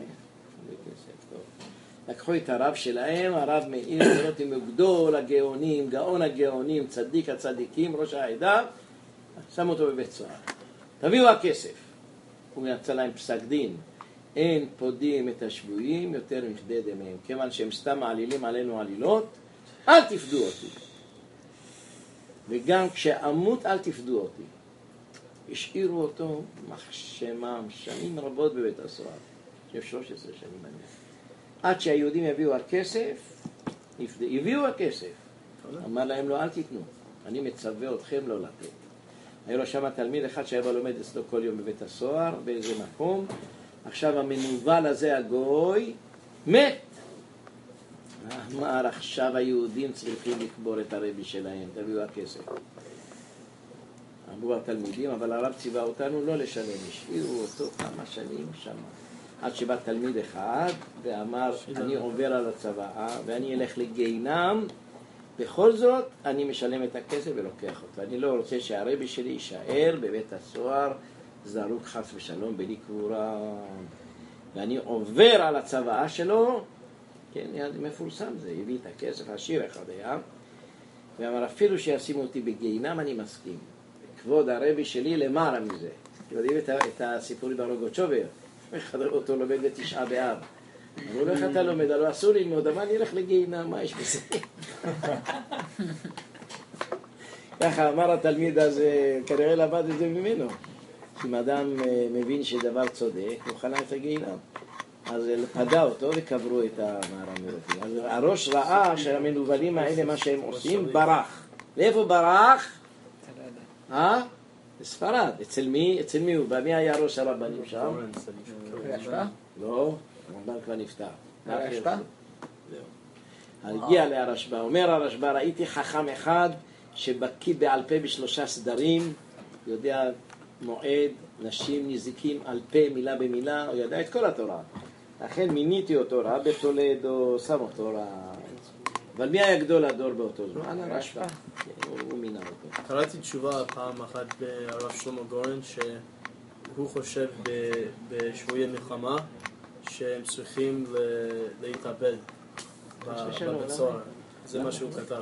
לקחו את הרב שלהם, הרב מאיר מרוטנבורג, גדול הגאונים, גאון הגאונים, צדיק הצדיקים, ראש העדה, שם אותו בבית סוהר. תביאו הכסף. הוא יצא להם פסק דין. אין פודים את השבויים יותר מכדי דמיהם. כיוון שהם סתם מעלילים עלינו עלילות, אל תפדו אותי. וגם כשאמות אל תפדו אותי. השאירו אותו מחשמם שנים רבות בבית הסוהר. שלוש עשרה שנים אני. עד שהיהודים יביאו הכסף, הביאו הכסף. אמר להם לא, אל תיתנו. אני מצווה אתכם לא לתת. היה לו שם תלמיד אחד שהיה לומד אצלו כל יום בבית הסוהר, באיזה מקום. עכשיו המנוול הזה, הגוי, מת. אמר, עכשיו היהודים צריכים לקבור את הרבי שלהם, תביאו הכסף. אמרו התלמידים, אבל הרב ציווה אותנו לא לשלם. השאירו אותו כמה שנים שם. עד שבא תלמיד אחד ואמר, אני עובר על הצוואה ואני אלך לגיהינום, בכל זאת אני משלם את הכסף ולוקח אותו. אני לא רוצה שהרבי שלי יישאר בבית הסוהר זרוק חס ושלום בלי קבורה. ואני עובר על הצוואה שלו, כן, מפורסם זה, הביא את הכסף, עשיר אחד היה, ואמר אפילו שישימו אותי בגיהינום אני מסכים. כבוד הרבי שלי למעלה מזה. יודעים את, את הסיפורי ברוגוצ'ובר, חדר אותו לומד בתשעה באב. אמרו לו, איך אתה לומד? לא אסור ללמוד, אבל אני אלך לגיהינום, מה יש בזה? ככה אמר התלמיד הזה, כנראה לבד את זה ממנו. אם אדם מבין שדבר צודק, הוא חנה את הגיהינום. אז פדה אותו וקברו את המהר"ם. אז הראש ראה שהמנוולים האלה, מה שהם עושים, ברח. לאיפה ברח? אה? בספרד. אצל מי? אצל מי הוא? במי היה ראש הרבנים שם? לא, הרמב"ן כבר נפטר. הרשב"א? זהו. הגיע להרשב"א. אומר הרשב"א, ראיתי חכם אחד שבקיא בעל פה בשלושה סדרים, יודע מועד, נשים, נזיקים, על פה, מילה במילה, הוא ידע את כל התורה. לכן מיניתי אותו רב בטולדו, שם אותו רב. אבל מי היה גדול הדור באותו זמן? הרשב"א. הוא מינה אותו. קראתי תשובה פעם אחת ברב שלמה גורן, שהוא חושב בשבויי מלחמה שהם צריכים להתאבד בבית סוהר. זה מה שהוא כתב.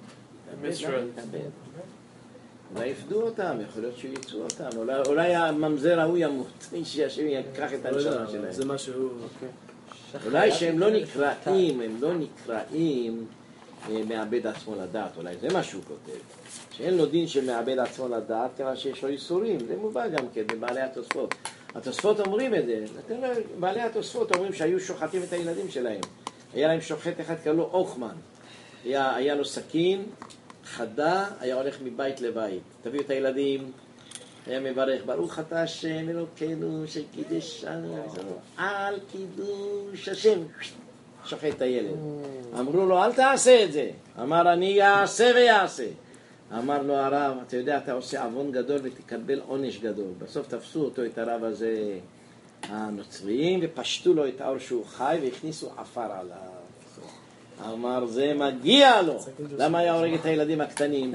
אולי יפדו אותם, יכול להיות שיצאו אותם, אולי הממזר ההוא ימות, שהשם יקח את הנשמה שלהם. זה מה שהוא... אולי שהם לא נקראים, הם לא נקראים מעבד עצמו לדעת, אולי זה מה שהוא כותב. שאין לו דין של מעבד עצמו לדעת, כיוון שיש לו איסורים, זה מובא גם כן בבעלי התוספות. התוספות אומרים את זה, בעלי התוספות אומרים שהיו שוחטים את הילדים שלהם. היה להם שוחט אחד, קראו לו אוכמן. היה, היה לו סכין, חדה, היה הולך מבית לבית. תביאו את הילדים, היה מברך, ברוך אתה השם אלוקינו שקידש על קידוש השם. שוחט את הילד. אמרו לו, אל תעשה את זה. אמר, אני אעשה ויעשה. אמר לו הרב, אתה יודע, אתה עושה עוון גדול ותקבל עונש גדול. בסוף תפסו אותו, את הרב הזה, הנוצריים, ופשטו לו את האור שהוא חי, והכניסו עפר עליו. אמר, זה מגיע לו. למה היה הורג את הילדים הקטנים?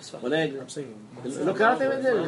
לא קראתם את זה?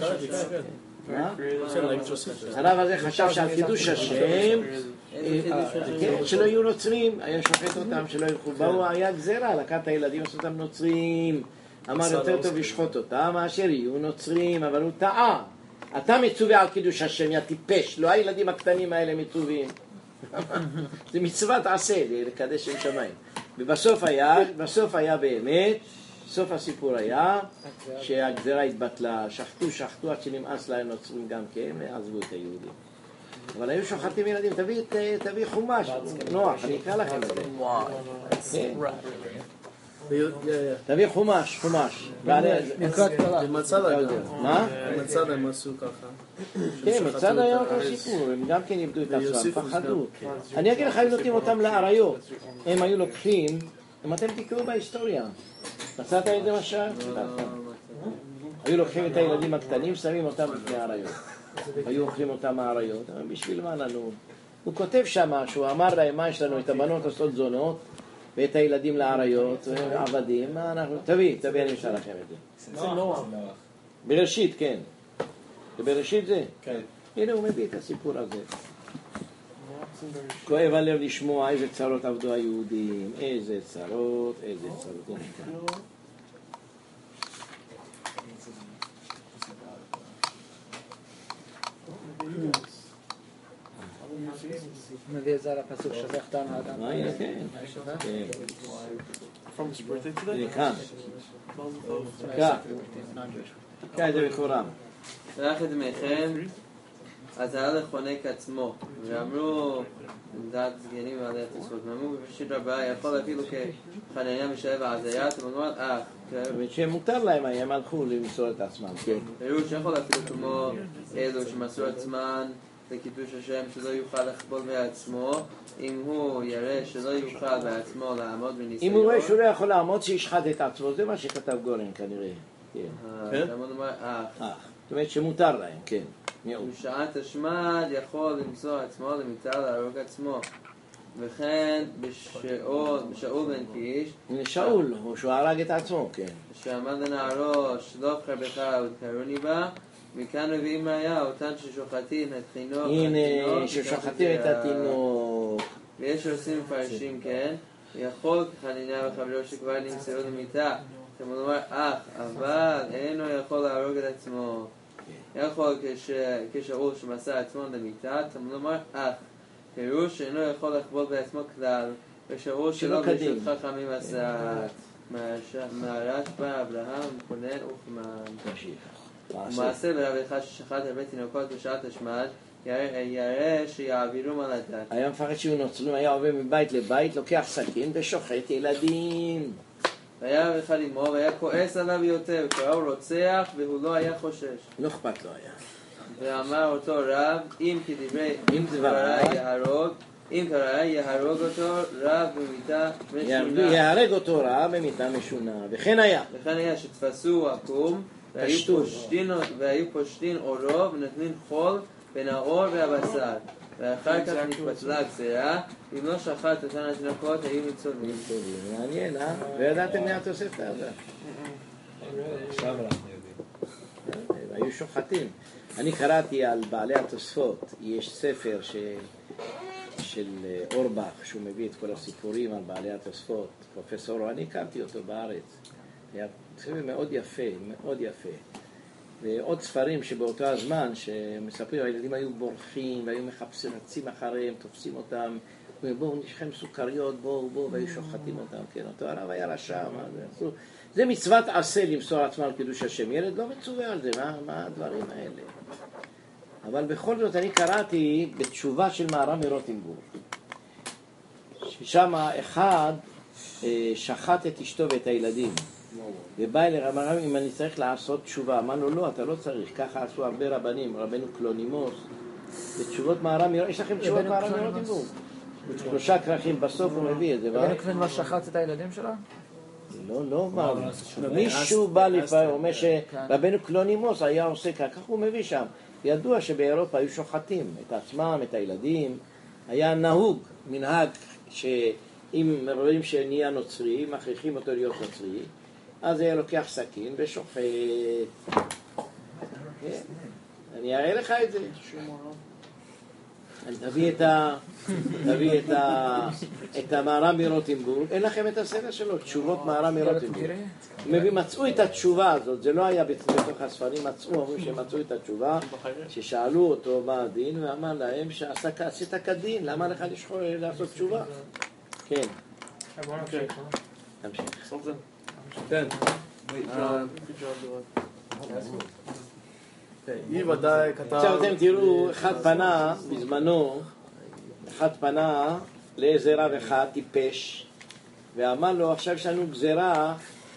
הרב הזה חשב שעל קידוש השם, שלא יהיו נוצרים, היה שופט אותם, שלא ילכו. באו, היה גזירה, לקח את הילדים, עשו אותם נוצרים. אמר, יותר טוב לשחוט אותם, מאשר יהיו נוצרים, אבל הוא טעה. אתה מצווה על קידוש השם, יא טיפש, לא הילדים הקטנים האלה מצווים. זה מצוות עשה, לקדש שם שמיים. ובסוף היה, בסוף היה באמת, סוף הסיפור היה שהגזירה התבטלה, שחטו, שחטו עד שנמאס להם נוצרים גם כן, ועזבו את היהודים. אבל היו שוחטים ילדים, תביא, תביא חומש, נוח, אני אקרא לכם את זה. תביא חומש, חומש. במצד היה. מה? במצד הם עשו ככה. כן, מצד היה אותו סיפור, הם גם כן איבדו את עצמם, פחדו. אני אגיד לך, היו נותנים אותם לאריות. הם היו לוקחים, אם אתם תקראו בהיסטוריה, מצאת את זה משל? היו לוקחים את הילדים הקטנים, שמים אותם לפני האריות. היו אוכלים אותם האריות, אבל בשביל מה לנו? הוא כותב שם, שהוא אמר להם, מה יש לנו? את הבנות עושות זונות, ואת הילדים לאריות, עבדים, מה אנחנו... תביא, תביא, אני אשאל לכם את זה. בראשית, כן. בראשית זה? כן. הנה הוא מביא את הסיפור הזה. כואב הלב לשמוע איזה צרות עבדו היהודים, איזה צרות, איזה צרות. מביא את זה על הפסוק שזך דם האדם. מה יהיה? כן. כן. כאן. כאן. כאן זה בקורם. שלח את דמיכם, אז היה לחונק עצמו, ואמרו, דעת סגנים ועלי התוספות, ואמרו בפשיט רבה, יכול אפילו כחנניה משלב העזיית, ואמרו, אה, שמותר להם, הם הלכו למסור את עצמם, כן. פירוש שיכול אפילו כמו אלו שמסרו עצמן לקידוש השם, שלא יוכל לחבול בעצמו, אם הוא יראה שלא יוכל בעצמו לעמוד בניסיון. אם הוא רואה שהוא לא יכול לעמוד, שישחט את עצמו, זה מה שכתב גורן כנראה. כן? תמוד אומר, אך. זאת אומרת שמותר להם, כן. בשעת השמד יכול למסור עצמו למיטה להרוג עצמו. וכן בשאול בן קיש, שאול, שהוא הרג את עצמו, כן. שעמד לנערו, שלוף חרבך ודקרוני בה, מכאן מביאים ראיה, אותן ששוחטים את תינוק. הנה, ששוחטים את התינוק. ויש שעושים מפרשים, כן, יכול כחניניה וחברו שכבר נמסרו למיטה. תמוד אומר, אך, אבל אינו יכול להרוג את עצמו. יכול כשאול שמסר עצמו למיטה, תמוד אומר, אך, פירוש שאינו יכול לחבול בעצמו כלל, ושאול שלא ברשות חכמים עשה. מהרשב"א, אברהם, חונן וחמן. ומעשה ברב אחד ששחט הרבה תינוקות בשעת השמד, יראה שיעבירום על הדת. היה מפחד שהוא נוצרים, היה עובר מבית לבית, לוקח סכין ושוחט ילדים. והיה אחד עמו, והיה כועס עליו יותר, קראו רוצח, והוא לא היה חושש. לא אכפת לו היה. ואמר אותו רב, אם כדברי דברי יהרוג, אם קראי יהרוג אותו רב במיטה משונה. יהרג אותו רב במיטה משונה. וכן היה. וכן היה שתפסו עקום, והיו פושטין אורו, ונתנים חול בין האור והבשר. ואחר כך נתפצלה הגזירה, אם לא שחט אותן התינוקות, היו מצולמים. מעניין, אה? וידעתם מהתוספת הזה. עכשיו אנחנו יודעים. היו שוחטים. אני קראתי על בעלי התוספות, יש ספר ש... של אורבך, שהוא מביא את כל הסיפורים על בעלי התוספות, פרופסור, אני הכרתי אותו בארץ. היה ספר מאוד יפה, מאוד יפה. ועוד ספרים שבאותו הזמן, שמספרים, הילדים היו בורחים, והיו מחפשים, רצים אחריהם, תופסים אותם, בואו נשכם סוכריות, בואו, בואו, והיו שוחטים אותם, כן, אותו הרב היה רשע, מה זה? זה מצוות עשה למסור עצמם על קידוש השם. ילד לא מצווה על זה, מה, מה הדברים האלה? אבל בכל זאת אני קראתי בתשובה של מהר"ם מרוטנבורג, ששם אחד שחט את אשתו ואת הילדים, ובא אל הרב, אם אני צריך לעשות תשובה, אמר לו לא, אתה לא צריך, ככה עשו הרבה רבנים, רבנו קלונימוס, בתשובות מהר"ם, יש לכם תשובות מהר"ם יראות עם בו? שלושה כרכים, בסוף הוא מביא את זה. רבנו קלונימוס שחט את הילדים שלו? לא, לא, מישהו בא לפעמים, אומר שרבנו קלונימוס היה עושה ככה, הוא מביא שם. ידוע שבאירופה היו שוחטים את עצמם, את הילדים, היה נהוג, מנהג, שאם רואים שנהיה נוצרי, מכריחים אותו להיות נוצרי, אז היה לוקח סכין ושוחט. אני אראה לך את זה. תביא את ה... תביא את ה... את המהר"ם מרוטנבורג, אין לכם את הספר שלו, תשובות מהר"ם מרוטנבורג. מצאו את התשובה הזאת, זה לא היה בתוך הספרים, מצאו, אמרו שמצאו את התשובה, ששאלו אותו מה הדין, ואמר להם שעשית כדין, למה לך לעשות תשובה? כן. תמשיך. כן. היא ודאי כתב... עכשיו אתם תראו, אחד פנה בזמנו, אחד פנה לאיזה רב אחד טיפש, ואמר לו, עכשיו יש לנו גזירה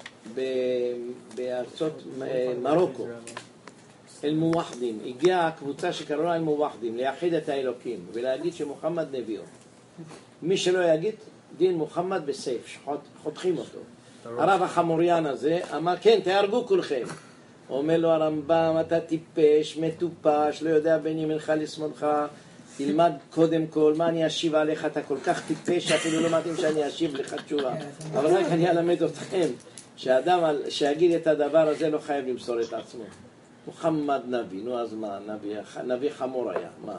בארצות מרוקו, אל מווחדים. הגיעה הקבוצה שקראו לה אל מווחדים, ליחיד את האלוקים, ולהגיד שמוחמד נביאו. מי שלא יגיד, דין מוחמד בסייף, חותכים אותו. הרב החמוריין הזה אמר, כן, תהרגו כולכם. אומר לו הרמב"ם, אתה טיפש, מטופש, לא יודע בין ימינך לשמאלך, תלמד קודם כל, מה אני אשיב עליך, אתה כל כך טיפש שאפילו לא מתאים שאני אשיב לך תשובה. אבל רק אני אלמד אתכם, שאדם שיגיד את הדבר הזה לא חייב למסור את עצמו. מוחמד נביא, נו אז מה, נביא, נביא חמור היה, מה?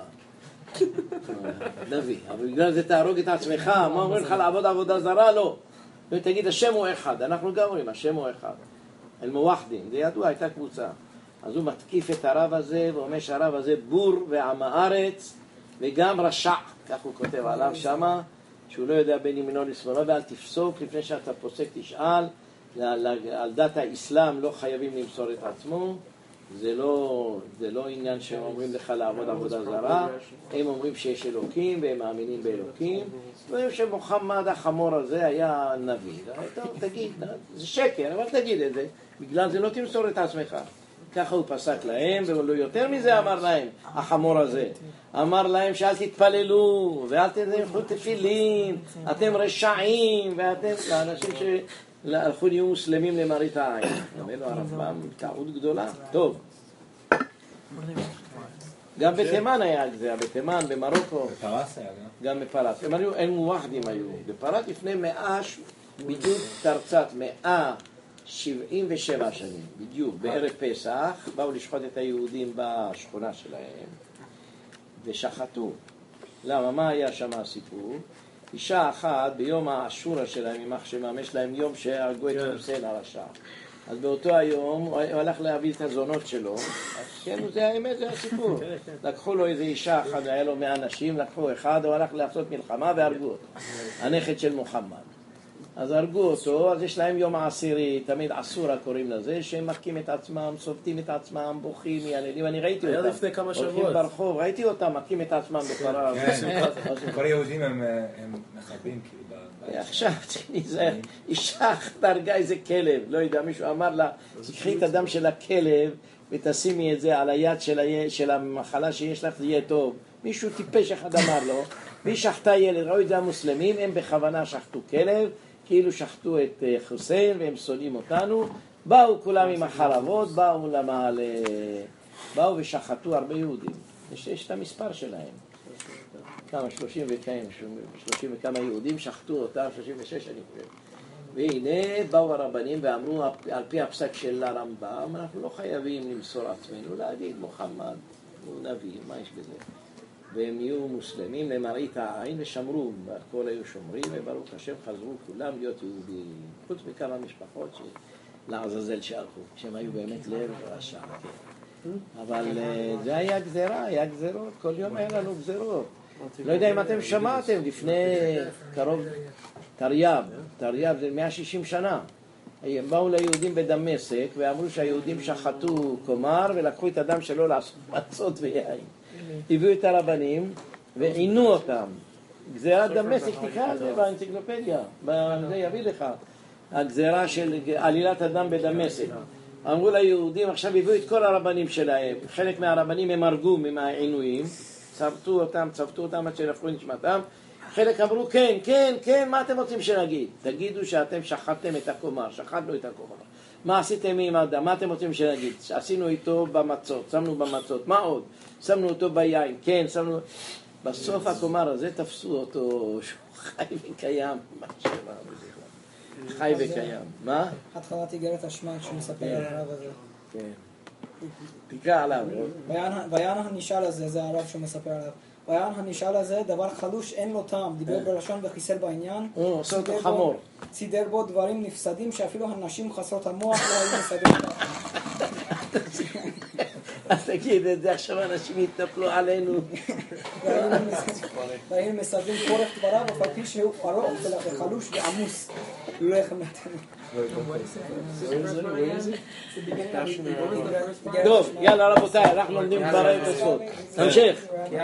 נביא, אבל בגלל זה תהרוג את עצמך, מה אומר לך לעבוד עבודה זרה? לא. תגיד, השם הוא אחד, אנחנו גם אומרים, השם הוא אחד. אל מווחדים, זה ידוע, הייתה קבוצה. אז הוא מתקיף את הרב הזה, ואומר שהרב הזה בור ועם הארץ, וגם רשע, כך הוא כותב עליו שמה, שהוא לא יודע בין ימינו לשמאלו, ואל תפסוק, לפני שאתה פוסק תשאל, על דת האסלאם לא חייבים למסור את עצמו, זה לא, זה לא עניין שהם אומרים לך לעבוד עבודה זרה, הם אומרים שיש אלוקים והם מאמינים באלוקים, ואומרים שמוחמד החמור הזה היה נביא. טוב, תגיד, זה שקר, אבל תגיד את זה, בגלל זה לא תמסור את עצמך. ככה הוא פסק להם, ולא יותר מזה אמר להם, החמור הזה. אמר להם שאל תתפללו, ואל תלכו תפילין, אתם רשעים, ואתם לאנשים ש... הלכו נהיו מוסלמים למראית העין. אומר לו הרמב"ם, טעות גדולה. טוב. גם בתימן היה גזירה, בתימן, במרוקו. בפרס היה גם. גם בפרס. הם היו, הם מווחדים היו. בפרס לפני מאה, בדיוק תרצת, מאה שבעים ושבע שנים, בדיוק, בערב פסח, באו לשחוט את היהודים בשכונה שלהם, ושחטו. למה? מה היה שם הסיפור? אישה אחת ביום האשורה שלהם, יימח שמם, יש להם יום שהרגו את חוסיין הרשע. אז באותו היום הוא הלך להביא את הזונות שלו, כן, זה האמת, זה הסיפור. לקחו לו איזו אישה אחת, היה לו מאה נשים, לקחו אחד, הוא הלך לעשות מלחמה והרגו אותו. הנכד של מוחמד. אז הרגו אותו, אז יש להם יום העשירי, תמיד עשורה קוראים לזה, שהם מכים את עצמם, סובטים את עצמם, בוכים, ילדים, אני ראיתי אותם. היה לפני כמה שבועות. הולכים ברחוב, ראיתי אותם, מכים את עצמם בפרה. כל היהודים הם מחבים כאילו. עכשיו, אישה הרגה איזה כלב, לא יודע, מישהו אמר לה, תקחי את הדם של הכלב ותשימי את זה על היד של המחלה שיש לך, זה יהיה טוב. מישהו טיפש אחד אמר לו, והיא שחטה ילד, ראו את זה המוסלמים, הם בכוונה שחטו כלב, כאילו שחטו את חוסיין והם שונאים אותנו, באו כולם עם החרבות, באו למעלה, באו ושחטו הרבה יהודים. יש, יש את המספר שלהם. כמה, שלושים וכמה, שלושים וכמה יהודים שחטו אותם, שלושים ושש אני חושב. והנה באו הרבנים ואמרו, על פי הפסק של הרמב"ם, אנחנו לא חייבים למסור עצמנו, להגיד מוחמד הוא נביא, מה יש בזה? והם יהיו מוסלמים למראית העין ושמרו, הכל היו שומרים, וברוך השם חזרו כולם להיות יהודים, חוץ מכמה משפחות לעזאזל שהלכו, שהם היו באמת לב רשע. אבל זה היה גזירה, היה גזירות, כל יום היה לנו גזירות. לא יודע אם אתם שמעתם, לפני קרוב תרי"ב, תרי"ב זה מאה ושישים שנה. הם באו ליהודים בדמשק ואמרו שהיהודים שחטו קומר ולקחו את הדם שלו לעשות ויין. הביאו את הרבנים ועינו אותם. גזירת דמשק, תקרא על זה באנציקלופדיה, זה יביא לך. הגזרה של עלילת הדם בדמשק. אמרו ליהודים, עכשיו הביאו את כל הרבנים שלהם. חלק מהרבנים הם הרגו מהעינויים, צבטו אותם, צבטו אותם עד שנפחו נשמתם. חלק אמרו, כן, כן, כן, מה אתם רוצים שנגיד? תגידו שאתם שחטתם את הקומר, שחטנו את הקומר. מה עשיתם עם האדם? מה אתם רוצים שנגיד? עשינו איתו במצות, שמנו במצות. מה עוד? שמנו אותו ביין, כן, שמנו... בסוף הקומר הזה תפסו אותו, שהוא חי וקיים. מה שבא בזה? חי וקיים. מה? התחלת איגרת השמד שהוא מספר על הרב הזה. כן. תקרא עליו. ויען הנשאל הזה, זה הרב שהוא מספר עליו. ויען הנשאל הזה, דבר חלוש אין לו טעם, דיבר בלשון וחיסל בעניין. הוא עושה אותו חמור. צידר בו דברים נפסדים שאפילו הנשים חסרות המוח לא היו מסדים. אז תגיד את זה, עכשיו אנשים יתנפלו עלינו. והיינו מסדים כורך דבריו, אף פי שהוא ארוך וחלוש ועמוס. לא איך נתנו. טוב, יאללה רבותיי, אנחנו לומדים דברי בסוד. תמשיך.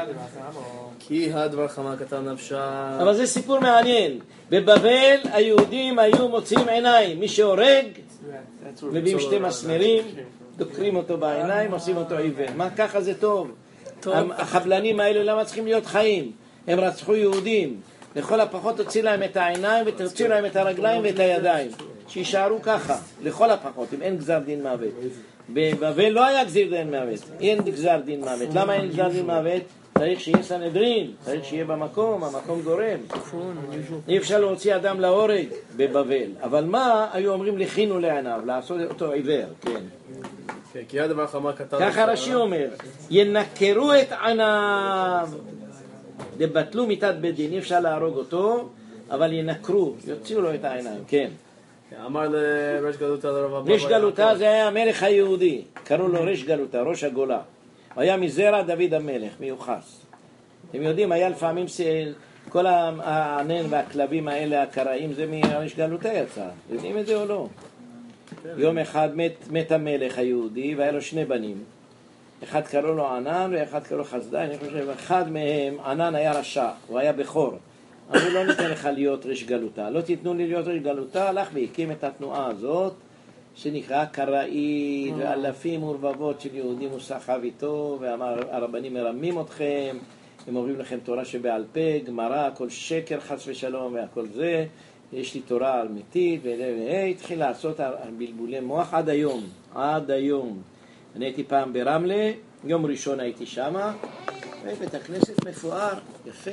כי הדבר חמה כתב נפשה. אבל זה סיפור מעניין. בבבל היהודים היו מוציאים עיניים. מי שהורג, מביאים שתי מסמרים, דוקרים אותו בעיניים, עושים אותו עיוור. מה, ככה זה טוב? החבלנים האלה למה צריכים להיות חיים? הם רצחו יהודים. לכל הפחות תוציא להם את העיניים ותוציא להם את הרגליים ואת הידיים. שישארו ככה, לכל הפחות, אם אין גזר דין מוות. בבבל לא היה גזר דין מוות, אין גזר דין מוות. למה אין גזר דין מוות? צריך שיהיה סנהדרין, צריך שיהיה במקום, המקום גורם. אי אפשר להוציא אדם להורג בבבל. אבל מה היו אומרים לכינו לעיניו, לעשות אותו עיוור, כן. כי הדבר חמה כתב. ככה רש"י אומר, ינקרו את עיניו, דבטלו מיתת בית דין, אי אפשר להרוג אותו, אבל ינקרו, יוציאו לו את העיניים, כן. אמר לרש גלותה לרב אבא. רש גלותה זה היה המלך היהודי, קראו לו רש גלותה, ראש הגולה. הוא היה מזרע דוד המלך, מיוחס. אתם יודעים, היה לפעמים כל הענן והכלבים האלה הקראים, זה מרש גלותה יצא. יודעים את זה או לא? יום אחד מת, מת המלך היהודי והיה לו שני בנים. אחד קראו לו ענן ואחד קראו לו חסדאי. אני חושב, אחד מהם, ענן היה רשע, הוא היה בכור. אמרו, לא ניתן לך להיות רש גלותה. לא תיתנו לי להיות רש גלותה, הלך והקים את התנועה הזאת, שנקרא קראי, ואלפים ורבבות של יהודים הוא סחב איתו, ואמר, הרבנים מרמים אתכם, הם אומרים לכם תורה שבעל פה, גמרא, הכל שקר, חס ושלום, והכל זה. יש לי תורה אמיתית, והתחיל לעשות בלבולי מוח עד היום, עד היום. אני הייתי פעם ברמלה, יום ראשון הייתי שמה, ובית הכנסת מפואר, יפה.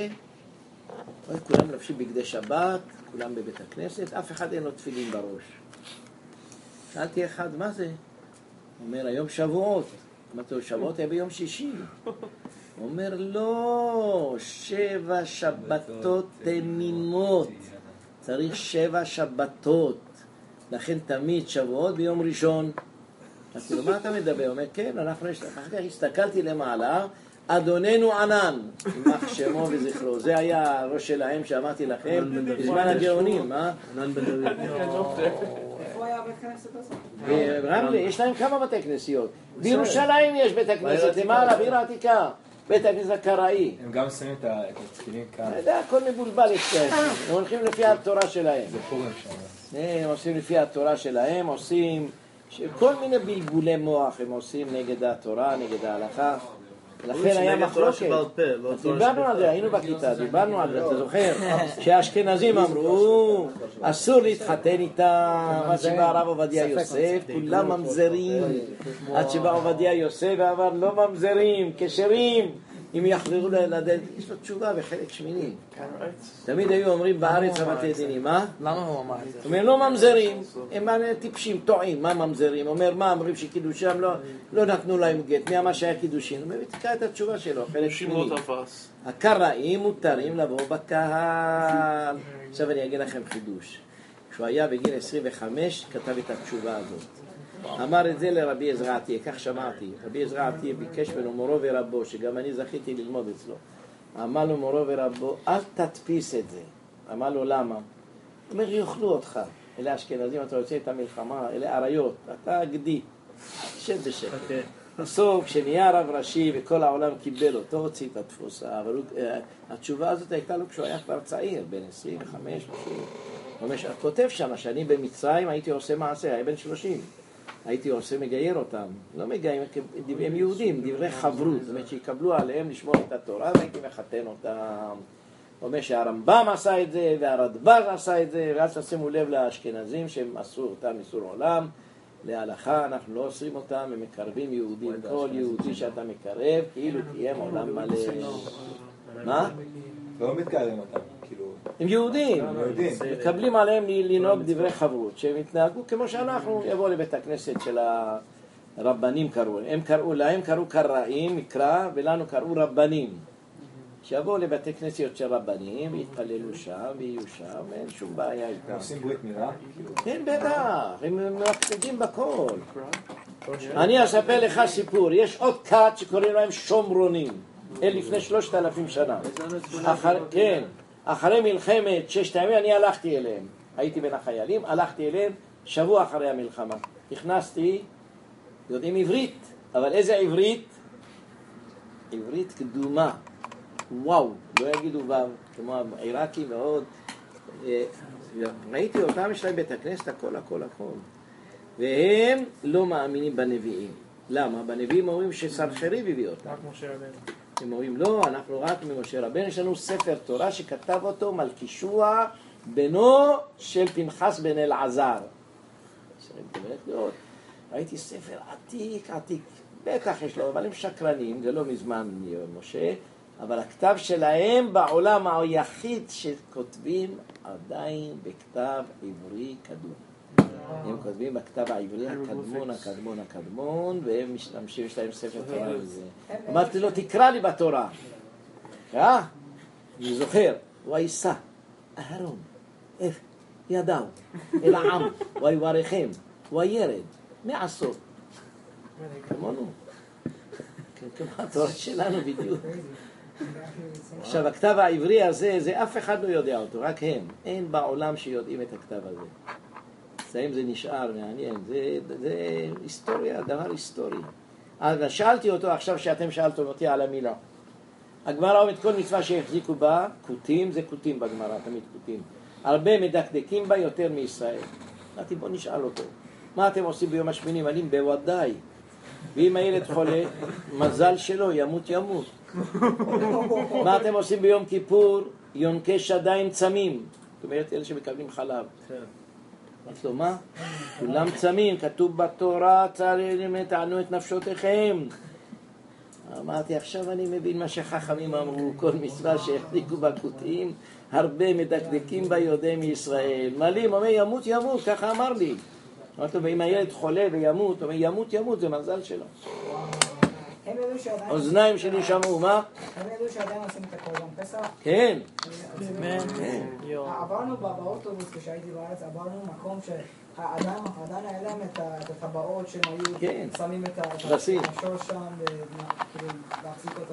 כולם לבשים בגדי שבת, כולם בבית הכנסת, אף אחד אין לו תפילין בראש. שאלתי אחד, מה זה? הוא אומר, היום שבועות. אמרתי לו, שבועות היה ביום שישי. הוא אומר, לא, שבע שבתות תמימות. צריך שבע שבתות. לכן תמיד שבועות ביום ראשון. אמרתי לו, מה אתה מדבר? הוא אומר, כן, אנחנו יש... אחר כך הסתכלתי למעלה, אדוננו ענן, יימח שמו וזכרו. זה היה הראש שלהם שאמרתי לכם, בזמן הגאונים, מה? ענן בן דוד. איפה היה בית כנסת הזה? ברמלה, יש להם כמה בתי כנסיות. בירושלים יש בית הכנסת, למעלה, בעיר העתיקה. בית הכנסת הקראי. הם גם שמים את התפילין כאן. זה הכל מבולבל אצלם. הם הולכים לפי התורה שלהם. זה פורים שם. הם עושים לפי התורה שלהם, עושים כל מיני בלבולי מוח הם עושים נגד התורה, נגד ההלכה. לכן היה מחלוקת. דיברנו על זה, היינו בכיתה, דיברנו על זה, אתה זוכר? שהאשכנזים אמרו, אסור להתחתן איתם, עד שבא הרב עובדיה יוסף, כולם ממזרים, עד שבא עובדיה יוסף ואמר, לא ממזרים, כשרים, אם יחזרו לדת, יש לו תשובה בחלק שמיני. תמיד היו אומרים בארץ הבתי דינים, מה? למה הוא אמר את זה? הוא אומר, לא ממזרים, הם טיפשים, טועים, מה ממזרים? הוא אומר, מה אומרים שקידושם לא נתנו להם גט, מי אמר שהיה קידושין? הוא אומר, תקרא את התשובה שלו, חלק שמיני. הקראים מותרים לבוא בקהל. עכשיו אני אגיד לכם חידוש. כשהוא היה בגיל עשרים וחמש, כתב את התשובה הזאת. אמר את זה לרבי עזרא עטיה, כך שמעתי. רבי עזרא עטיה ביקש ממנו מורו ורבו, שגם אני זכיתי ללמוד אצלו. אמר לו מורו ורבו, אל תדפיס את זה. אמר לו, למה? הוא אומר, יאכלו אותך. אלה אשכנזים, אתה רוצה את המלחמה, אלה עריות, אתה גדי. שב בשקט. בסוף, כשנהיה רב ראשי וכל העולם קיבל אותו, הוציא את הדפוסה. אבל התשובה הזאת הייתה לו כשהוא היה כבר צעיר, בין עשרים וחמש, ממש, כותב שם שאני במצרים הייתי עושה מעשה, היה בן שלושים. הייתי עושה מגייר אותם, לא מגייר, הם יהודים, דברי חברות, זאת אומרת שיקבלו עליהם לשמור את התורה והייתי מחתן אותם. אומר שהרמב"ם עשה את זה והרדב"ז עשה את זה, ואז תשימו לב לאשכנזים שהם עשו אותם איסור עולם, להלכה אנחנו לא עושים אותם, הם מקרבים יהודים, כל יהודי שאתה מקרב כאילו תהיה עולם מלא. מה? לא מתקרבים אותם, כאילו... הם יהודים, מקבלים עליהם לנהוג דברי חברות, שהם יתנהגו כמו שאנחנו, יבואו לבית הכנסת של הרבנים קראו, הם קראו להם, קראו קראים, מקרא, ולנו קראו רבנים. שיבואו לבתי כנסיות של רבנים, יתפללו שם, ויהיו שם, אין שום בעיה איתם. עושים ברית מילה? כן, בטח, הם מקפידים בכל. אני אספר לך סיפור, יש עוד כת שקוראים להם שומרונים, אל לפני שלושת אלפים שנה. כן, אחרי מלחמת ששת הימים אני הלכתי אליהם, הייתי בין החיילים, הלכתי אליהם שבוע אחרי המלחמה. נכנסתי, יודעים עברית, אבל איזה עברית? עברית קדומה. וואו, לא יגידו וו, כמו עיראקי מאוד. ראיתי אותם, יש להם בית הכנסת, הכל, הכל, הכל. והם לא מאמינים בנביאים. למה? בנביאים אומרים שסנחריב הביא אותם. רק משה רבנו. הם אומרים, לא, אנחנו רק ממשה רבנו. יש לנו ספר תורה שכתב אותו מלכישוע, בנו של פנחס בן אלעזר. ראיתי ספר עתיק, עתיק. בטח יש לו, אבל הם שקרנים, זה לא מזמן משה. אבל הכתב שלהם בעולם היחיד שכותבים עדיין בכתב עברי קדום. הם כותבים בכתב העברי הקדמון, הקדמון, הקדמון, והם משתמשים, יש להם ספר תורה לזה. אמרתי לו, תקרא לי בתורה. אה? אני זוכר, וישא אהרון, איך ידעו אל העם, ויברכם, וירד, מעשור. כמונו. כמו התורה שלנו בדיוק. עכשיו, הכתב העברי הזה, זה אף אחד לא יודע אותו, רק הם. אין בעולם שיודעים את הכתב הזה. אצלם זה נשאר, מעניין. זה, זה היסטוריה, דבר היסטורי. אז שאלתי אותו עכשיו שאתם שאלתם אותי על המילה. הגמרא אומרת כל מצווה שהחזיקו בה, כותים, זה כותים בגמרא, תמיד כותים. הרבה מדקדקים בה יותר מישראל. אמרתי, בוא נשאל אותו. מה אתם עושים ביום השמיני? אני בוודאי. ואם הילד חולה, מזל שלו, ימות ימות. מה אתם עושים ביום כיפור? יונקי שדיים צמים. זאת אומרת, אלה שמקבלים חלב. אמרתי לו, מה? כולם צמים, כתוב בתורה, תענו את נפשותיכם. אמרתי, עכשיו אני מבין מה שחכמים אמרו, כל מצווה שהחזיקו בכותים, הרבה מדקדקים בה יודעי מישראל. מלאים, אומר, ימות ימות, ככה אמר לי. אמרתי לו, ואם הילד חולה וימות, אומר, ימות ימות, זה מזל שלו. אוזניים שלי שמעו, מה? הם ידעו שעדיין עושים את הקורבן פסח? כן. עברנו באוטובוס כשהייתי בארץ, עברנו מקום שעדיין היה להם את הטבעות שהם היו שמים את השור שם וכאילו להחזיק אותו.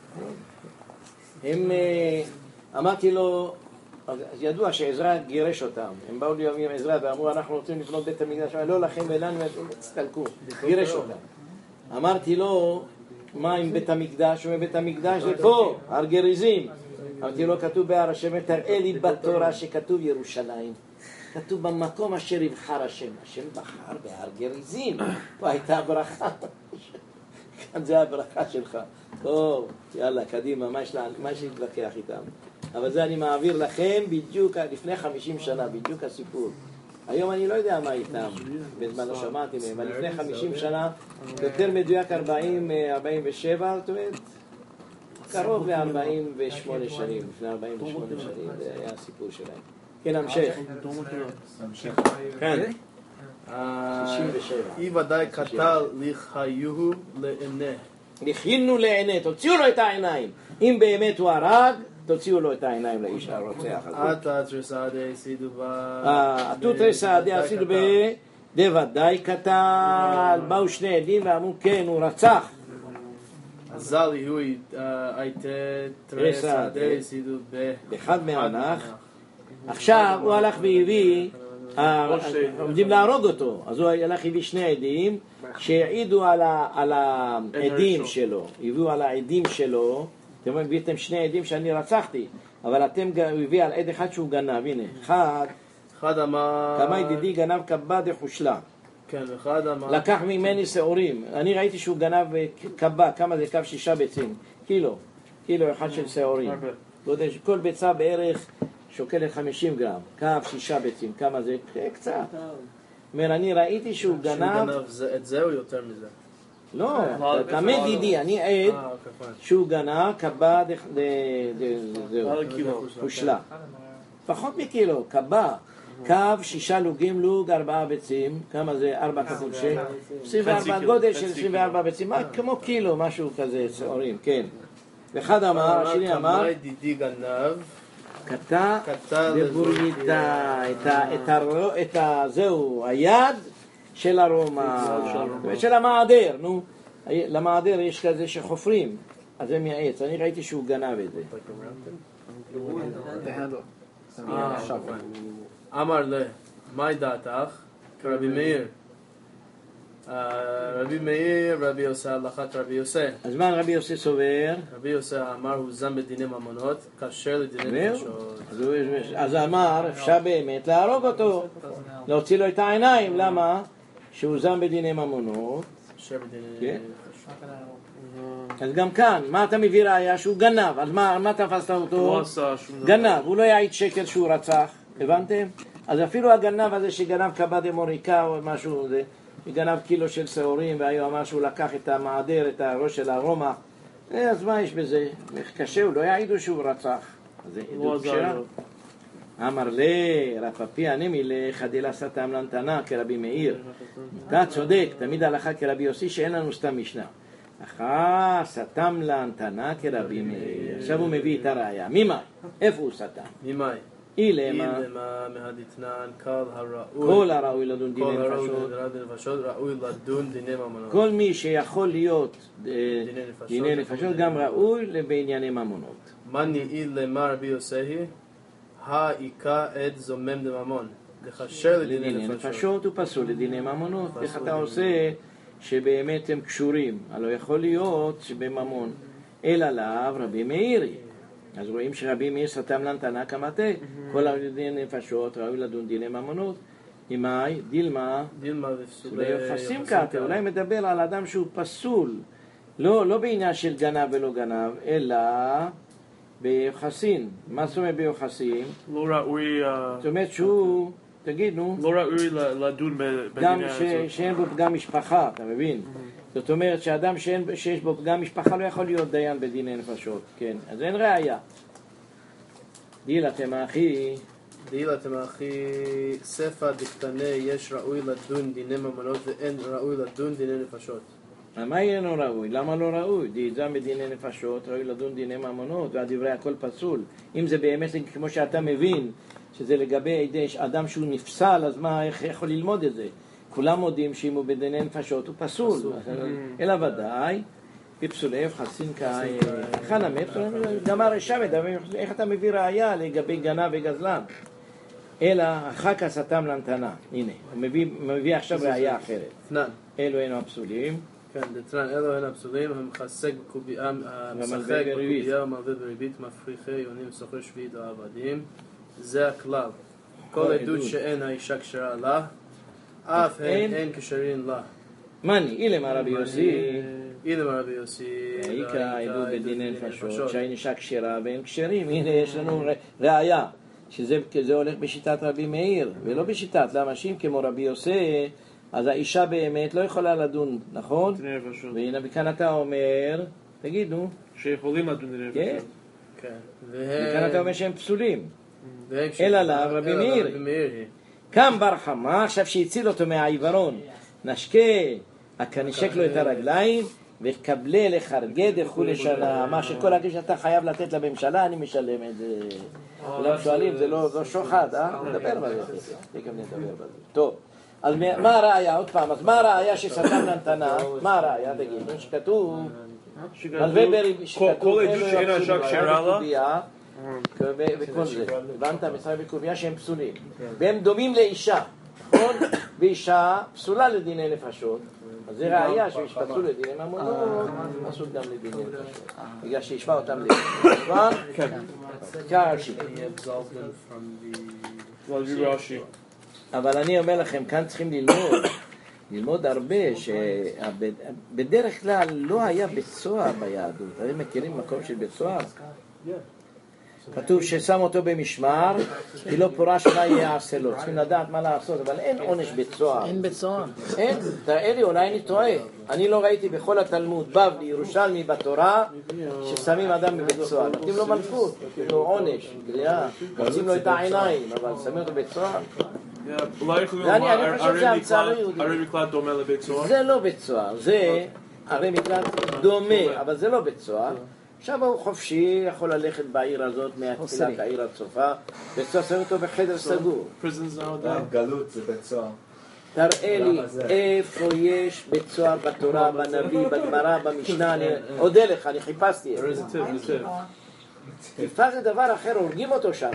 הם, אמרתי לו, ידוע שעזרא גירש אותם, הם באו לי עם עזרא ואמרו אנחנו רוצים לבנות בית המקדש, לא לכם ולנו, תסתלקו, גירש אותם. אמרתי לו, מה עם בית המקדש? בית המקדש זה פה, הר גריזים. אמרתי לו, כתוב בהר השם, תראה לי בתורה שכתוב ירושלים. כתוב במקום אשר יבחר השם. השם בחר בהר גריזים. פה הייתה הברכה. כאן זה הברכה שלך. טוב, יאללה, קדימה, מה יש להתווכח איתם? אבל זה אני מעביר לכם בדיוק, לפני חמישים שנה, בדיוק הסיפור. היום אני לא יודע מה איתם, בזמן לא שמעתי מהם, אבל לפני חמישים שנה, יותר מדויק ארבעים, ארבעים ושבע, זאת אומרת, קרוב ל-ארבעים ושמונה שנים, לפני ארבעים ושמונה שנים, זה היה הסיפור שלהם. כן, המשך. כן. שישים ושבע. אי ודאי קטל לחיוהו לעיני. לכינו לעיני, תוציאו לו את העיניים. אם באמת הוא הרג, תוציאו לו את העיניים לאיש הרוצח הזה. עתה תרסא דעשידו בה... עתו תרסא דעשידו בה... דוודאי קטל. באו שני עדים ואמרו כן, הוא רצח. אזל יהיו הייתה תרסא דעשידו בה... אחד מהנח. עכשיו הוא הלך והביא, עומדים להרוג אותו, אז הוא הלך והביא שני עדים שהעידו על העדים שלו, הביאו על העדים שלו. אתם הביאתם שני עדים שאני רצחתי, אבל אתם הביא על עד אחד שהוא גנב. הנה, אחד אחד אמר... כמה ידידי גנב קבה דחושלה. כן, אחד אמר... לקח ממני שעורים. אני ראיתי שהוא גנב קבה, כמה זה קו שישה ביצים? קילו. קילו אחד של שעורים. כל ביצה בערך שוקלת חמישים גרם. קו שישה ביצים. כמה זה? קצת. אומר, אני ראיתי שהוא גנב... שהוא גנב את זה או יותר מזה? לא, תמיד דידי, אני עד שהוא גנב קבה חושלה. פחות מקילו, קבה. קו שישה לוגים לוג ארבעה ביצים. כמה זה? ארבע כפול שש. עשרים וארבע, גודל של עשרים וארבע ביצים. כמו קילו, משהו כזה, שעורים, כן. ואחד אמר, השני אמר... כמה דידי גנב... קטע לבורידה, את ה... זהו, היד של הרומא, של המעדר, נו. למעדר יש כזה שחופרים, אז זה מהעץ. אני ראיתי שהוא גנב את זה. אמר לה, מה דעתך? רבי מאיר. רבי מאיר, רבי יוסי, הלכת רבי יוסי. אז מה רבי יוסי סובר? רבי יוסי אמר, הוא זם בדיני ממונות, כשר לדיני נפשות. אז אמר, אפשר באמת להרוג אותו, להוציא לו את העיניים. למה? שהוא זם בדיני ממונות. כשר בדיני נפשות. אז גם כאן, מה אתה מביא ראיה? שהוא גנב. אז מה תפסת אותו? גנב, הוא לא יעיד שקר שהוא רצח. הבנתם? אז אפילו הגנב הזה שגנב קבה דמוריקה או משהו זה, גנב קילו של שעורים, והיום אמר שהוא לקח את המעדר, את הראש של הרומא. אז מה יש בזה? קשה, הוא לא יעידו שהוא רצח. זה עדות כשרה. אמר לי, רפפי הנמי לחדילה סתם לנתנה כרבי מאיר. אתה צודק, תמיד הלכה כרבי יוסי שאין לנו סתם משנה. אחר סתם לנתנה כרבי מאיר. עכשיו הוא מביא את הראיה. ממאי? איפה הוא סתם? ממאי? אילמה מהדתנן, כל הראוי, כל הראוי לדון דיני כל הראוי נפשות, לדון נפשות, ראוי לדון דיני ממונות. כל מי שיכול להיות דיני נפשות גם ראוי בענייני ממונות. מה נעיל למה רבי יוסי? העיקה את זומם דממון, לחשר לדיני נפשות הוא פסול לדיני ממונות. איך אתה עושה שבאמת הם קשורים? הלא יכול להיות שבממון אלא לאו רבי מאירי. אז רואים שרבי מאיר סתם לנתנה כמתה, כל הדיני נפשות ראוי לדון דיני ממונות. אמאי, דילמה, דילמה ופסולי יחסים כתה, אולי מדבר על אדם שהוא פסול, לא, לא בעניין של גנב ולא גנב, אלא ביוחסין. מה זאת אומרת ביוחסין? לא ראוי... זאת אומרת שהוא, תגיד נו, לא ראוי לדון גם בדיני... שאין בו פגם משפחה, אתה מבין? זאת אומרת שאדם שאין, שיש בו פגם משפחה לא יכול להיות דיין בדיני נפשות, כן, אז אין ראיה. דילה תמאחי, דילה תמאחי, ספא דקטנה יש ראוי לדון דיני ממונות ואין ראוי לדון דיני נפשות. מה יהיה לא ראוי? למה לא ראוי? דיזם בדיני נפשות, ראוי לדון דיני ממונות, והדברי הכל פסול. אם זה באמת כמו שאתה מבין, שזה לגבי אדם שהוא נפסל, אז מה, איך יכול ללמוד את זה? כולם מודים שאם הוא בדיני נפשות הוא פסול, אלא ודאי, בפסולי יוחסין כאי, חנה מפסול, גמר רשמת, איך אתה מביא ראיה לגבי גנב וגזלן? אלא אחר כך סתם לנתנה, הנה, הוא מביא עכשיו ראיה אחרת. תנן. אלו אינו הפסולים. כן, דתנן, אלו אינו הפסולים, הם חסק בקובייה, משחק בקובייה ומלווה בריבית, מפריחי יונים, סוחר שביעית או עבדים. זה הכלל. כל עדות שאין האישה כשרה לה, אף אין כשרין לה. מני, אילמה רבי יוסי, אילמה רבי יוסי, העיקה עדות בדיני נפשות, שהיא אישה כשרה ואין כשרים. הנה יש לנו ראיה, שזה הולך בשיטת רבי מאיר, ולא בשיטת לאנשים כמו רבי יוסי, אז האישה באמת לא יכולה לדון, נכון? והנה וכאן אתה אומר, תגידו, שיכולים לדון דיני נפשות. כן. וכאן אתה אומר שהם פסולים. אלא לה רבי מאיר. קם בר חמא, עכשיו שהציל אותו מהעיוורון, נשקה, נשק לו את הרגליים, וקבלה לחרגה דחו לשנה. מה שכל הגיל שאתה חייב לתת לממשלה, אני משלם את זה. כולם שואלים, זה לא שוחד, אה? נדבר בזה. תכף נדבר בזה. טוב, אז מה הראיה? עוד פעם, אז מה הראיה שסתם לנתנה? מה הראיה? תגיד, שכתוב, כל עדות שאין האישה כשרה לה, וכל זה, הבנת? מצרים וקוביה שהם פסולים והם דומים לאישה, נכון? ואישה פסולה לדיני נפשות, אז זה ראיה שיש פסול לדיני ממונות, פסול גם לדיני נפשות בגלל שישמע אותם לדיני. כן, קרשי אבל אני אומר לכם, כאן צריכים ללמוד, ללמוד הרבה, שבדרך כלל לא היה בית סוהר ביהדות. אתם מכירים מקום של בית סוהר? כתוב ששם אותו במשמר, כי לא פורש מה יעשה לו. צריכים לדעת מה לעשות, אבל אין עונש בית סוהר. אין בית סוהר. אין, תראה לי, אולי אני טועה. אני לא ראיתי בכל התלמוד, בבלי, ירושלמי, בתורה, ששמים אדם בבית סוהר. נותנים לו מלכות, נותנים לו עונש, גריעה, מוצאים לו את העיניים, אבל שמים אותו בבית סוהר. אולי יכולים לומר, הרי מקלט דומה לבית סוהר? זה לא בית סוהר, זה הרי מקלט דומה, אבל זה לא בית סוהר. עכשיו הוא חופשי, יכול ללכת בעיר הזאת, מהתחילת העיר עד סופה, וצריך לשים אותו בחדר סגור. גלות זה בית סוהר. תראה לי איפה יש בית סוהר בתורה, בנביא, בגמרא, במשנה, אני אודה לך, אני חיפשתי את זה. טיפה זה דבר אחר, הורגים אותו שם.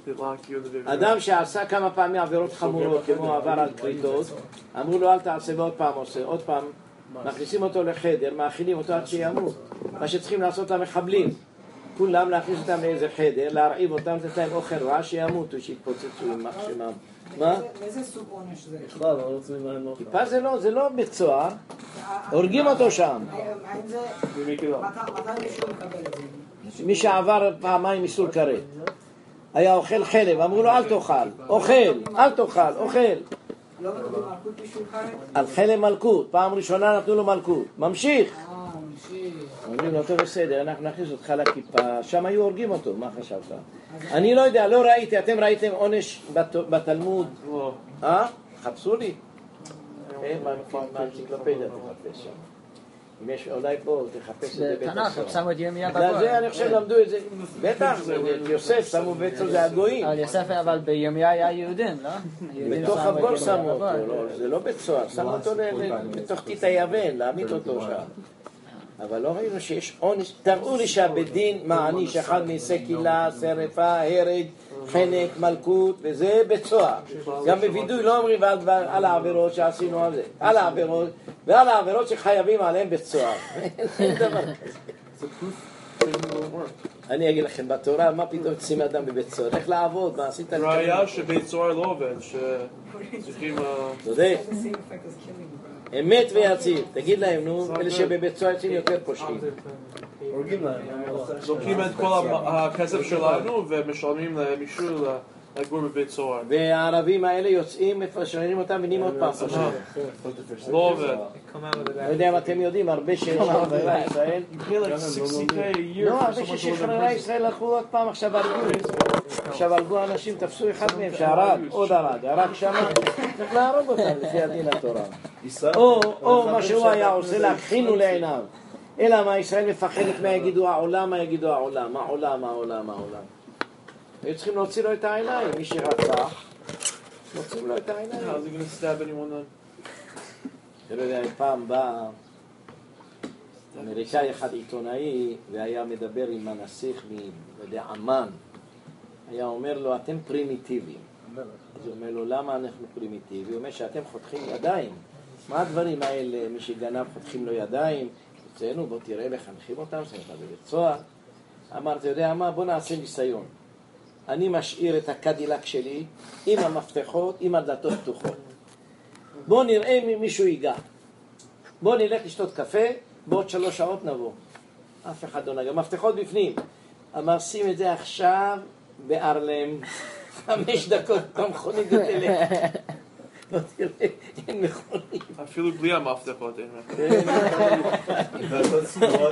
אדם שעשה כמה פעמים עבירות חמורות, כמו עבר על כריתות, אמרו לו אל תעשה ועוד פעם עושה, עוד פעם מכניסים אותו לחדר, מאכילים אותו עד שימות. מה שצריכים לעשות למחבלים, כולם להכניס אותם לאיזה חדר, להרעיב אותם, לתת להם אוכל רע, שימותו, שיתפוצצו עם מחשמם. מה? איזה סוג עונש זה? בכלל, לא רוצים להם אוכל. טיפה זה לא, זה לא בית סוהר, הורגים אותו שם. האם זה... מתי מישהו מקבל את זה? מי שעבר פעמיים איסור כרת. היה אוכל חלב, אמרו לו אל תאכל, אוכל, אל תאכל, אוכל. לא מקבלים מלכות בשביל חלב? על חלב מלכות, פעם ראשונה נתנו לו מלכות. ממשיך. אה, ממשיך. אומרים לו, טוב בסדר, אנחנו נכניס אותך לכיפה, שם היו הורגים אותו, מה חשבת? אני לא יודע, לא ראיתי, אתם ראיתם עונש בתלמוד? אה? חפשו לי? מה אנציקלופדיה תחפש שם? אם יש אולי פה, תחפש את זה בית תנ"ך, הסוהר. שמו את ירמיה זה בגוי. אני חושב למדו את זה, בטח, יוסף שמו בית סוהר, זה הגויים. אבל יוסף, אבל בירמיה היה יהודים, לא? בתוך הבור שמו אותו, זה לא בית סוהר, שמו אותו בתוך תית היוון, להעמיד אותו שם. אבל לא ראינו שיש עונש, תראו לי שהבית דין מעניש אחד מעשה קהילה, שרפה, הרג, חנק, מלכות, וזה בית סוהר. גם בווידוי לא אומרים על העבירות שעשינו על זה, על העבירות, ועל העבירות שחייבים עליהם בית סוהר. אין דבר כזה. אני אגיד לכם, בתורה, מה פתאום תשים אדם בבית סוהר? איך לעבוד? מה עשית? ראיה שבית סוהר לא עובד, שצריכים... צודק. אמת ויציב. תגיד להם, נו, אלה שבבית סוהר יוצאים יותר פושעים. הורגים להם. לוקחים את כל הכסף שלנו ומשלמים למישהו לגור בבית סוהר. והערבים האלה יוצאים, מפשרים אותם ונהיים עוד פעם פושעים. לא עובד. לא יודע אם אתם יודעים, הרבה ששחררה ישראל, לא, הרבה ששחררה ישראל הלכו עוד פעם, עכשיו הרגו. עכשיו הרגו אנשים, תפסו אחד מהם שהרג, עוד הרג, הרג שמה, צריך להרוג אותם לפי הדין התורה. או מה שהוא היה עושה, להכחינו לעיניו. אלא מה, ישראל מפחדת מה יגידו העולם, מה יגידו העולם, העולם, העולם, העולם. היו צריכים להוציא לו את העיניים, מי שרצח, להוציא לו את העיניים. How's he gonna stab anyone then? אני לא יודע, פעם בא אמריקאי אחד עיתונאי והיה מדבר עם הנסיך מעמן. היה אומר לו, אתם פרימיטיביים. אז הוא אומר לו, למה אנחנו פרימיטיביים? הוא אומר שאתם חותכים ידיים. מה הדברים האלה? מי שגנב חותכים לו ידיים. אצלנו, בוא תראה לחנכים אותם, שמים לך בבית סוהר. אמר, אתה יודע מה? בוא נעשה ניסיון. אני משאיר את הקדילק שלי עם המפתחות, עם הדלתות פתוחות. בוא נראה אם מישהו ייגע. בוא נלך לשתות קפה, בעוד שלוש שעות נבוא. אף אחד לא נגע. מפתחות בפנים. אמר, שים את זה עכשיו בארלם. חמש דקות, אתה מכונית ותלך. לא תראה, אין מכונית. אפילו בלי המפתחות אין. לעשות סגורות.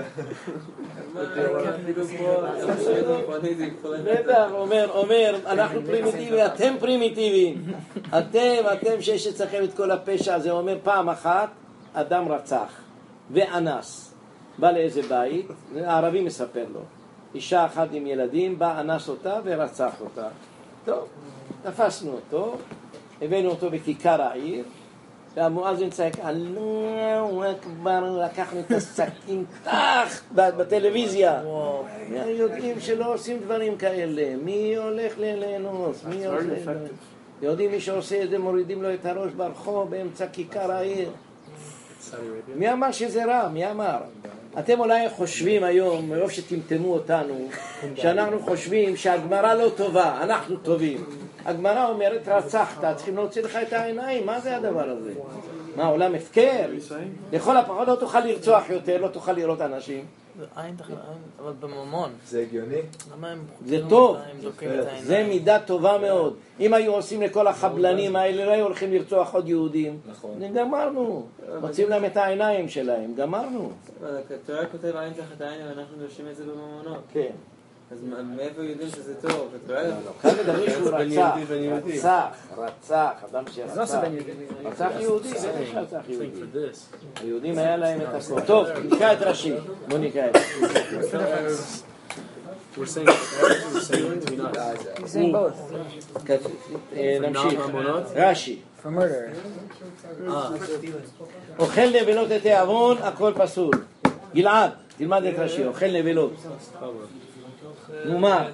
בטח, אומר, אומר, אנחנו פרימיטיביים, אתם פרימיטיביים. אתם, אתם שיש אצלכם את כל הפשע הזה. אומר, פעם אחת, אדם רצח ואנס. בא לאיזה בית, הערבי מספר לו. אישה אחת עם ילדים, בא, אנס אותה ורצח אותה. טוב, תפסנו אותו. הבאנו אותו בכיכר העיר, והמואזין צעק, אללהו אכבר, לקחנו את הסכין, תח, בטלוויזיה. יודעים שלא עושים דברים כאלה. מי הולך לאנוס? מי עושה? יודעים מי שעושה את זה, מורידים לו את הראש ברחוב, באמצע כיכר העיר. מי אמר שזה רע? מי אמר? אתם אולי חושבים היום, מרוב שטמטמו אותנו, שאנחנו חושבים שהגמרא לא טובה, אנחנו טובים. הגמרא אומרת רצחת, צריכים להוציא לך את העיניים, מה זה הדבר הזה? מה, עולם הפקר? לכל הפחות לא תוכל לרצוח יותר, לא תוכל לראות אנשים. אבל בממון. זה הגיוני? זה טוב, זה מידה טובה מאוד. אם היו עושים לכל החבלנים האלה, לא היו הולכים לרצוח עוד יהודים. גמרנו, מוצאים להם את העיניים שלהם, גמרנו. התורה כותב עין תחת העין, ואנחנו דורשים את זה בממונות. כן. אז מאיפה יודעים שזה טוב? כאן מדברים שהוא רצח, רצח, רצח, אדם שרצח, רצח יהודי, זה רצח יהודי. היהודים היה להם את הכל. טוב, נקרא את רש"י, בוא נקרא את זה. נמשיך, רש"י. אוכל נבלות את העוון, הכל פסול. גלעד, תלמד את רש"י, אוכל נבלות. נו מה?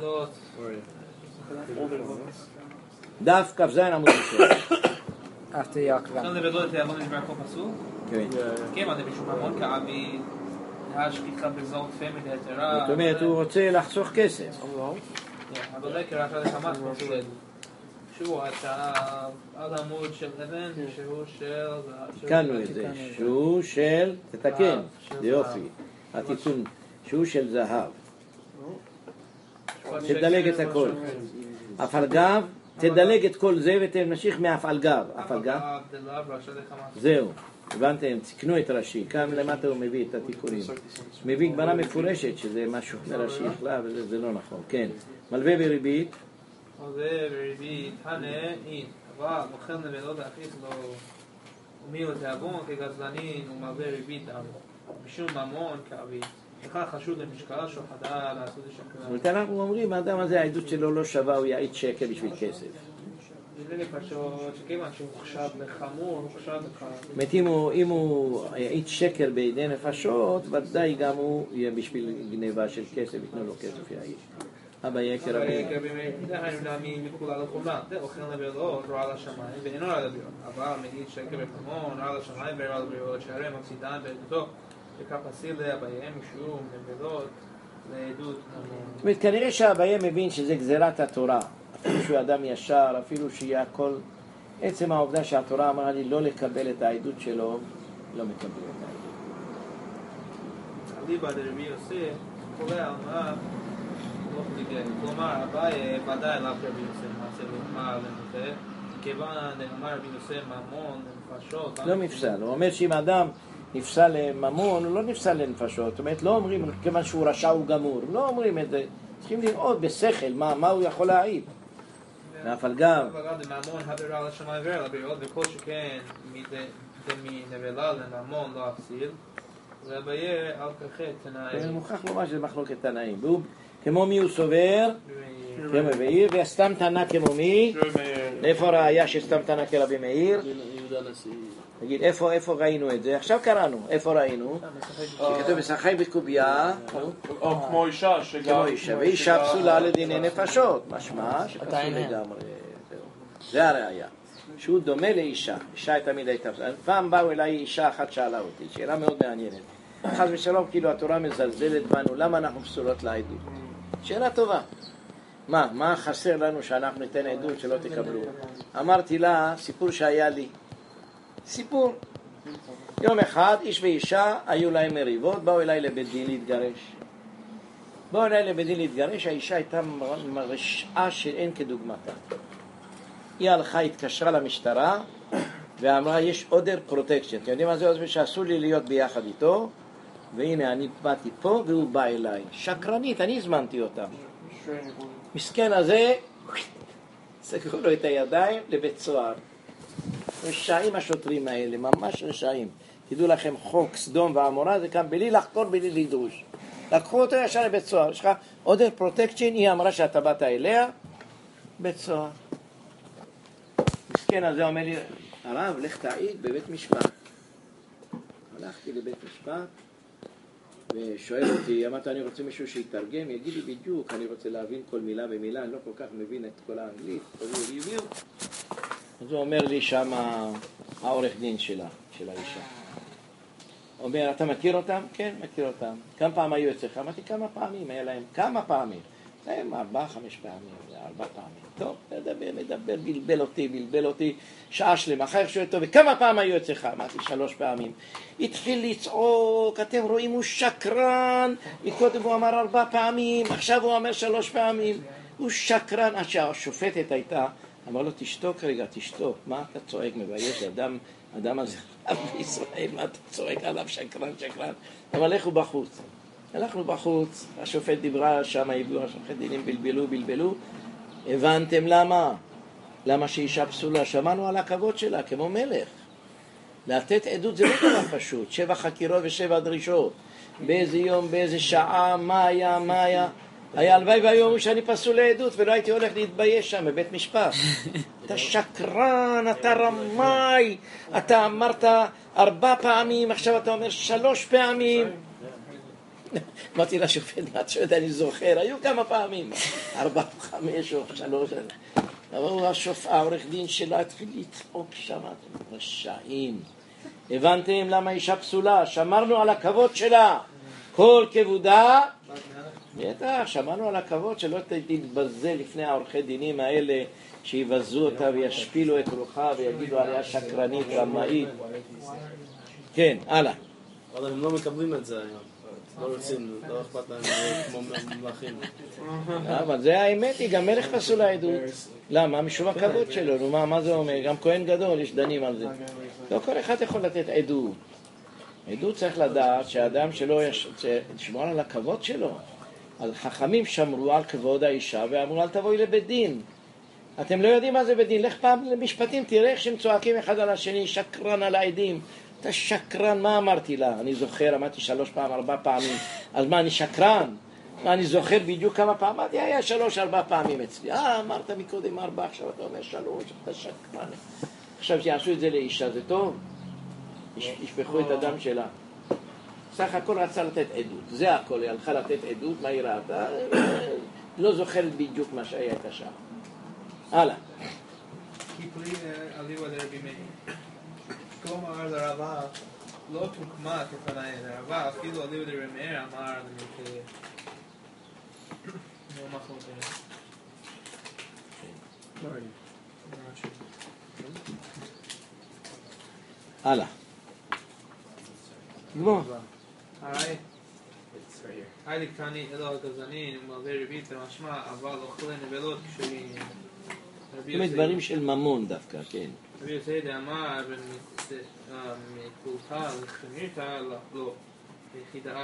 דף כ"ז עמוד ראשון. after Yaakov. אוכל נבלות את העוון נשבר הכל פסול? כן. כן, אני בשום המון כעבי להשקיחה בזול תפמי דהתרה. זאת אומרת, הוא רוצה לחסוך כסף. אבל זה קרה אחרי לחמת פסול. שהוא על עמוד של אבן, שהוא של... תיקנו את זה, שהוא של, תתקן, זה יופי, התיקון, שהוא של זהב. תדלג את הכל. אף על גב, תדלג את כל זה ותמשיך מאף על גב. אף על גב. זהו, הבנתם, תקנו את רש"י. כאן למטה הוא מביא את התיקונים. מביא גמרא מפורשת שזה משהו מרש"י יכלה וזה לא נכון. כן, מלווה בריבית. מלווה בריבית, הנה, אין. אבל אוכל נבלות להכניס לו ומיל תיאבון כגזלנין ומלווה ריבית בשום ממון כאבי. לך חשוד למשקל שוחדה לעשות את שקלה. זאת אומרת, אנחנו אומרים, האדם הזה, העדות שלו לא שווה, הוא יעיד שקל בשביל כסף. זה לי פשוט, שכיוון שהוא חשב לחמור, הוא חשב לך... זאת אומרת, אם הוא יעיד שקל בידי נפשות, ודאי גם הוא יהיה בשביל גניבה של כסף, יתנו לו כסף יעיד. אבא יקר רבי. זה היינו נעמים מכולה לחומרה. זה אוכל נבלות, רע לשמיים, ואינו רע לבריאות. אבל מגיד שקל בחמון, רע לשמיים ורע לבריאות, שהרי מפסידן בעדותו. וכפסיל לאביהם משום נבלות לעדות ממון. זאת אומרת, כנראה שהאביהם מבין שזה גזירת התורה. אפילו שהוא אדם ישר, אפילו שיהיה הכל. עצם העובדה שהתורה אמרה לי לא לקבל את העדות שלו, לא מקבל את העדות. אליבא דרבי יוסף, קורא אמרה, כלומר, אביי ודאי אליו רבי יוסף, מעשה לומר לנוטה, כיוון אמר רבי יוסף ממון לנפשות. לא מפסל, הוא אומר שאם האדם נפסל לממון, הוא לא נפסל לנפשות. זאת אומרת, לא אומרים, כיוון שהוא רשע הוא גמור. לא אומרים את זה. צריכים לראות בשכל מה, מה הוא יכול להעיד. ואף על גב. ממון הדרה לשמיים ורע לבריאות, וכל שכן מנבלה לממון לא אפסיל. וביה על כחת תנאי. זה מוכרח לומר שזה מחלוקת תנאים. והוא, כמו מי הוא סובר? כמו מאיר. והסתם תנא כמו מי? איפה ראיה שסתם תנא כרבי מאיר? תגיד, איפה, איפה ראינו את זה? עכשיו קראנו, איפה ראינו? שכתוב משחק בקובייה, או כמו אישה שגם... כמו אישה, ואישה פסולה לדיני נפשות, משמע שפסול לגמרי. זה הראיה, שהוא דומה לאישה, אישה תמיד הייתה פסולה. פעם באו אליי אישה אחת שאלה אותי, שאלה מאוד מעניינת. חס ושלום, כאילו התורה מזלזלת בנו, למה אנחנו פסולות לעדות? שאלה טובה. מה, מה חסר לנו שאנחנו ניתן עדות שלא תקבלו? אמרתי לה, סיפור שהיה לי. סיפור. יום אחד איש ואישה היו להם מריבות, באו אליי לבית דין להתגרש. באו אליי לבית דין להתגרש, האישה הייתה מרשעה שאין כדוגמתה. היא הלכה, התקשרה למשטרה ואמרה יש order protection. אתם יודעים מה זה? אז שאסור לי להיות ביחד איתו, והנה אני באתי פה והוא בא אליי. שקרנית, אני הזמנתי אותה. מסכן הזה, סגרו לו את הידיים לבית סוהר. רשעים השוטרים האלה, ממש רשעים. תדעו לכם, חוק סדום ועמורה זה כאן בלי לחקור, בלי לדרוש. לקחו אותו ישר לבית סוהר. יש לך order protection, היא אמרה שאתה באת אליה, בית סוהר. מסכן הזה אומר לי, הרב, לך תעיד בבית משפט. הלכתי לבית משפט, ושואל אותי, אמרת, אני רוצה מישהו שיתרגם, יגיד לי בדיוק, אני רוצה להבין כל מילה ומילה, אני לא כל כך מבין את כל האנגלית, ריוויו. אז הוא אומר לי שם העורך דין שלה, של האישה. אומר, אתה מכיר אותם? כן, מכיר אותם. כמה פעמים היו אצלך? אמרתי, כמה פעמים היה להם? כמה פעמים? הם ארבע, חמש פעמים, ארבע פעמים. טוב, מדבר, מדבר, בלבל אותי, בלבל אותי, שעה שלמה. אחר כך שואל אותו, וכמה פעמים היו אצלך? אמרתי, שלוש פעמים. התחיל לצעוק, אתם רואים, הוא שקרן. מקודם הוא אמר ארבע פעמים, עכשיו הוא אומר שלוש פעמים. הוא שקרן. עד שהשופטת הייתה, אמר לו, תשתוק רגע, תשתוק. מה אתה צועק, מבייש? אדם, אדם הזה, בישראל, מה אתה צועק עליו, שקרן, שקרן. אבל איך הוא בחוץ? הלכנו בחוץ, השופט דיברה, שם הביאו, השופט דינים בלבלו, בלבלו. הבנתם למה? למה שאישה פסולה? שמענו על הכבוד שלה, כמו מלך. לתת עדות זה לא דבר פשוט, שבע חקירות ושבע דרישות. באיזה יום, באיזה שעה, מה היה, מה היה. היה הלוואי והיום שאני פסול לעדות ולא הייתי הולך להתבייש שם בבית משפט. אתה שקרן, אתה רמאי, אתה אמרת ארבע פעמים, עכשיו אתה אומר שלוש פעמים. אמרתי לשופט, מה שואלת, אני זוכר, היו כמה פעמים, ארבע, חמש או שלוש. אבל הוא השופט, העורך דין שלה התחיל לצעוק שם, אתם רשעים. הבנתם למה אישה פסולה? שמרנו על הכבוד שלה, כל כבודה. בטח, שמענו על הכבוד שלא תתבזה לפני העורכי דינים האלה, שיבזו אותה וישפילו את רוחה ויגידו עליה שקרנית, רמאית. כן, הלאה. אבל הם לא מקבלים את זה היום. לא רוצים, לא אכפת להם כמו מלכים. אבל זה האמת, היא גם מלך פסול העדות. למה? משום הכבוד שלו. נו, מה, מה זה אומר? גם כהן גדול, יש דנים על זה. לא כל אחד יכול לתת עדות. עדות צריך לדעת שהאדם שלו ישמור על הכבוד שלו. על חכמים שמרו על כבוד האישה ואמרו, אל תבואי לבית דין. אתם לא יודעים מה זה בית דין. לך פעם למשפטים, תראה איך שהם צועקים אחד על השני, שקרן על העדים. אתה שקרן, מה אמרתי לה? אני זוכר, אמרתי שלוש פעם, ארבע פעמים. אז מה, אני שקרן? מה, אני זוכר בדיוק כמה פעמים? אמרתי, היה שלוש, ארבע פעמים אצלי. אה, אמרת מקודם ארבע, עכשיו אתה אומר שלוש, אתה שקרן. עכשיו שיעשו את זה לאישה, זה טוב? ישפכו את הדם שלה. סך הכל רצה לתת עדות. זה הכל, היא הלכה לתת עדות, מה היא ראתה? לא זוכרת בדיוק מה שהיה את השעה. הלאה. כפלי עליו דרבי מאיר. כלומר לרבה לא תוקמה כפני לרבה, אפילו עליו דרבי מאיר אמר למלכה לא מחלות הלאה. גמור. היי היי לקטני אלו הגזנין ומלווה ריבית למשמע אבל אוכלי נבלות כשהיא זאת דברים של ממון דווקא, כן. רבי יוסי דאמר מקולתה לחמירתה לא יחידה.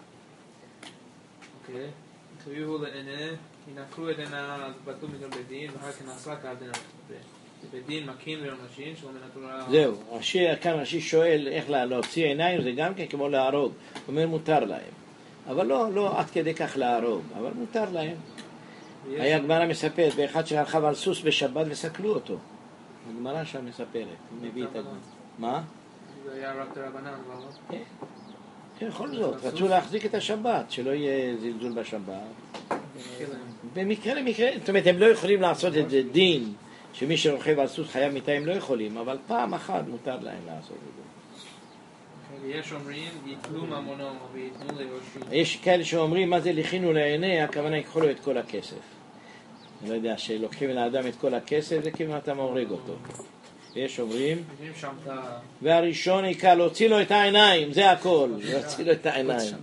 אוקיי. תביאו לעיני, ינקרו את עינה בטול מתל בית דין ואחר כך נעשה כעדנה. בית דין מקין ועונשים שלא מנתורה... זהו, כאן רש"י שואל איך להוציא עיניים, זה גם כן כמו להרוג. הוא אומר מותר להם. אבל לא, לא עד כדי כך להרוג, אבל מותר להם. היה גמרא מספרת, באחד שרכב על סוס בשבת וסקלו אותו. הגמרא שם מספרת, הוא מביא את הגמרא. מה? זה היה רק דרבנן, אבל... כן, בכל זאת, רצו להחזיק את השבת, שלא יהיה זלזול בשבת. במקרה למקרה, זאת אומרת, הם לא יכולים לעשות את זה דין, שמי שרוכב על סוס חייב מיתה, הם לא יכולים, אבל פעם אחת מותר להם לעשות את זה. יש אומרים, ייתנו ממונו ויתנו ליורשים. יש כאלה שאומרים, מה זה לכינו לעיני, הכוונה יקחו לו את כל הכסף. אני לא יודע, שלוקחים לאדם את כל הכסף, זה כאילו אתה מורג אותו. יש אומרים, והראשון יקל, להוציא לו את העיניים, זה הכל, להוציא לו את העיניים.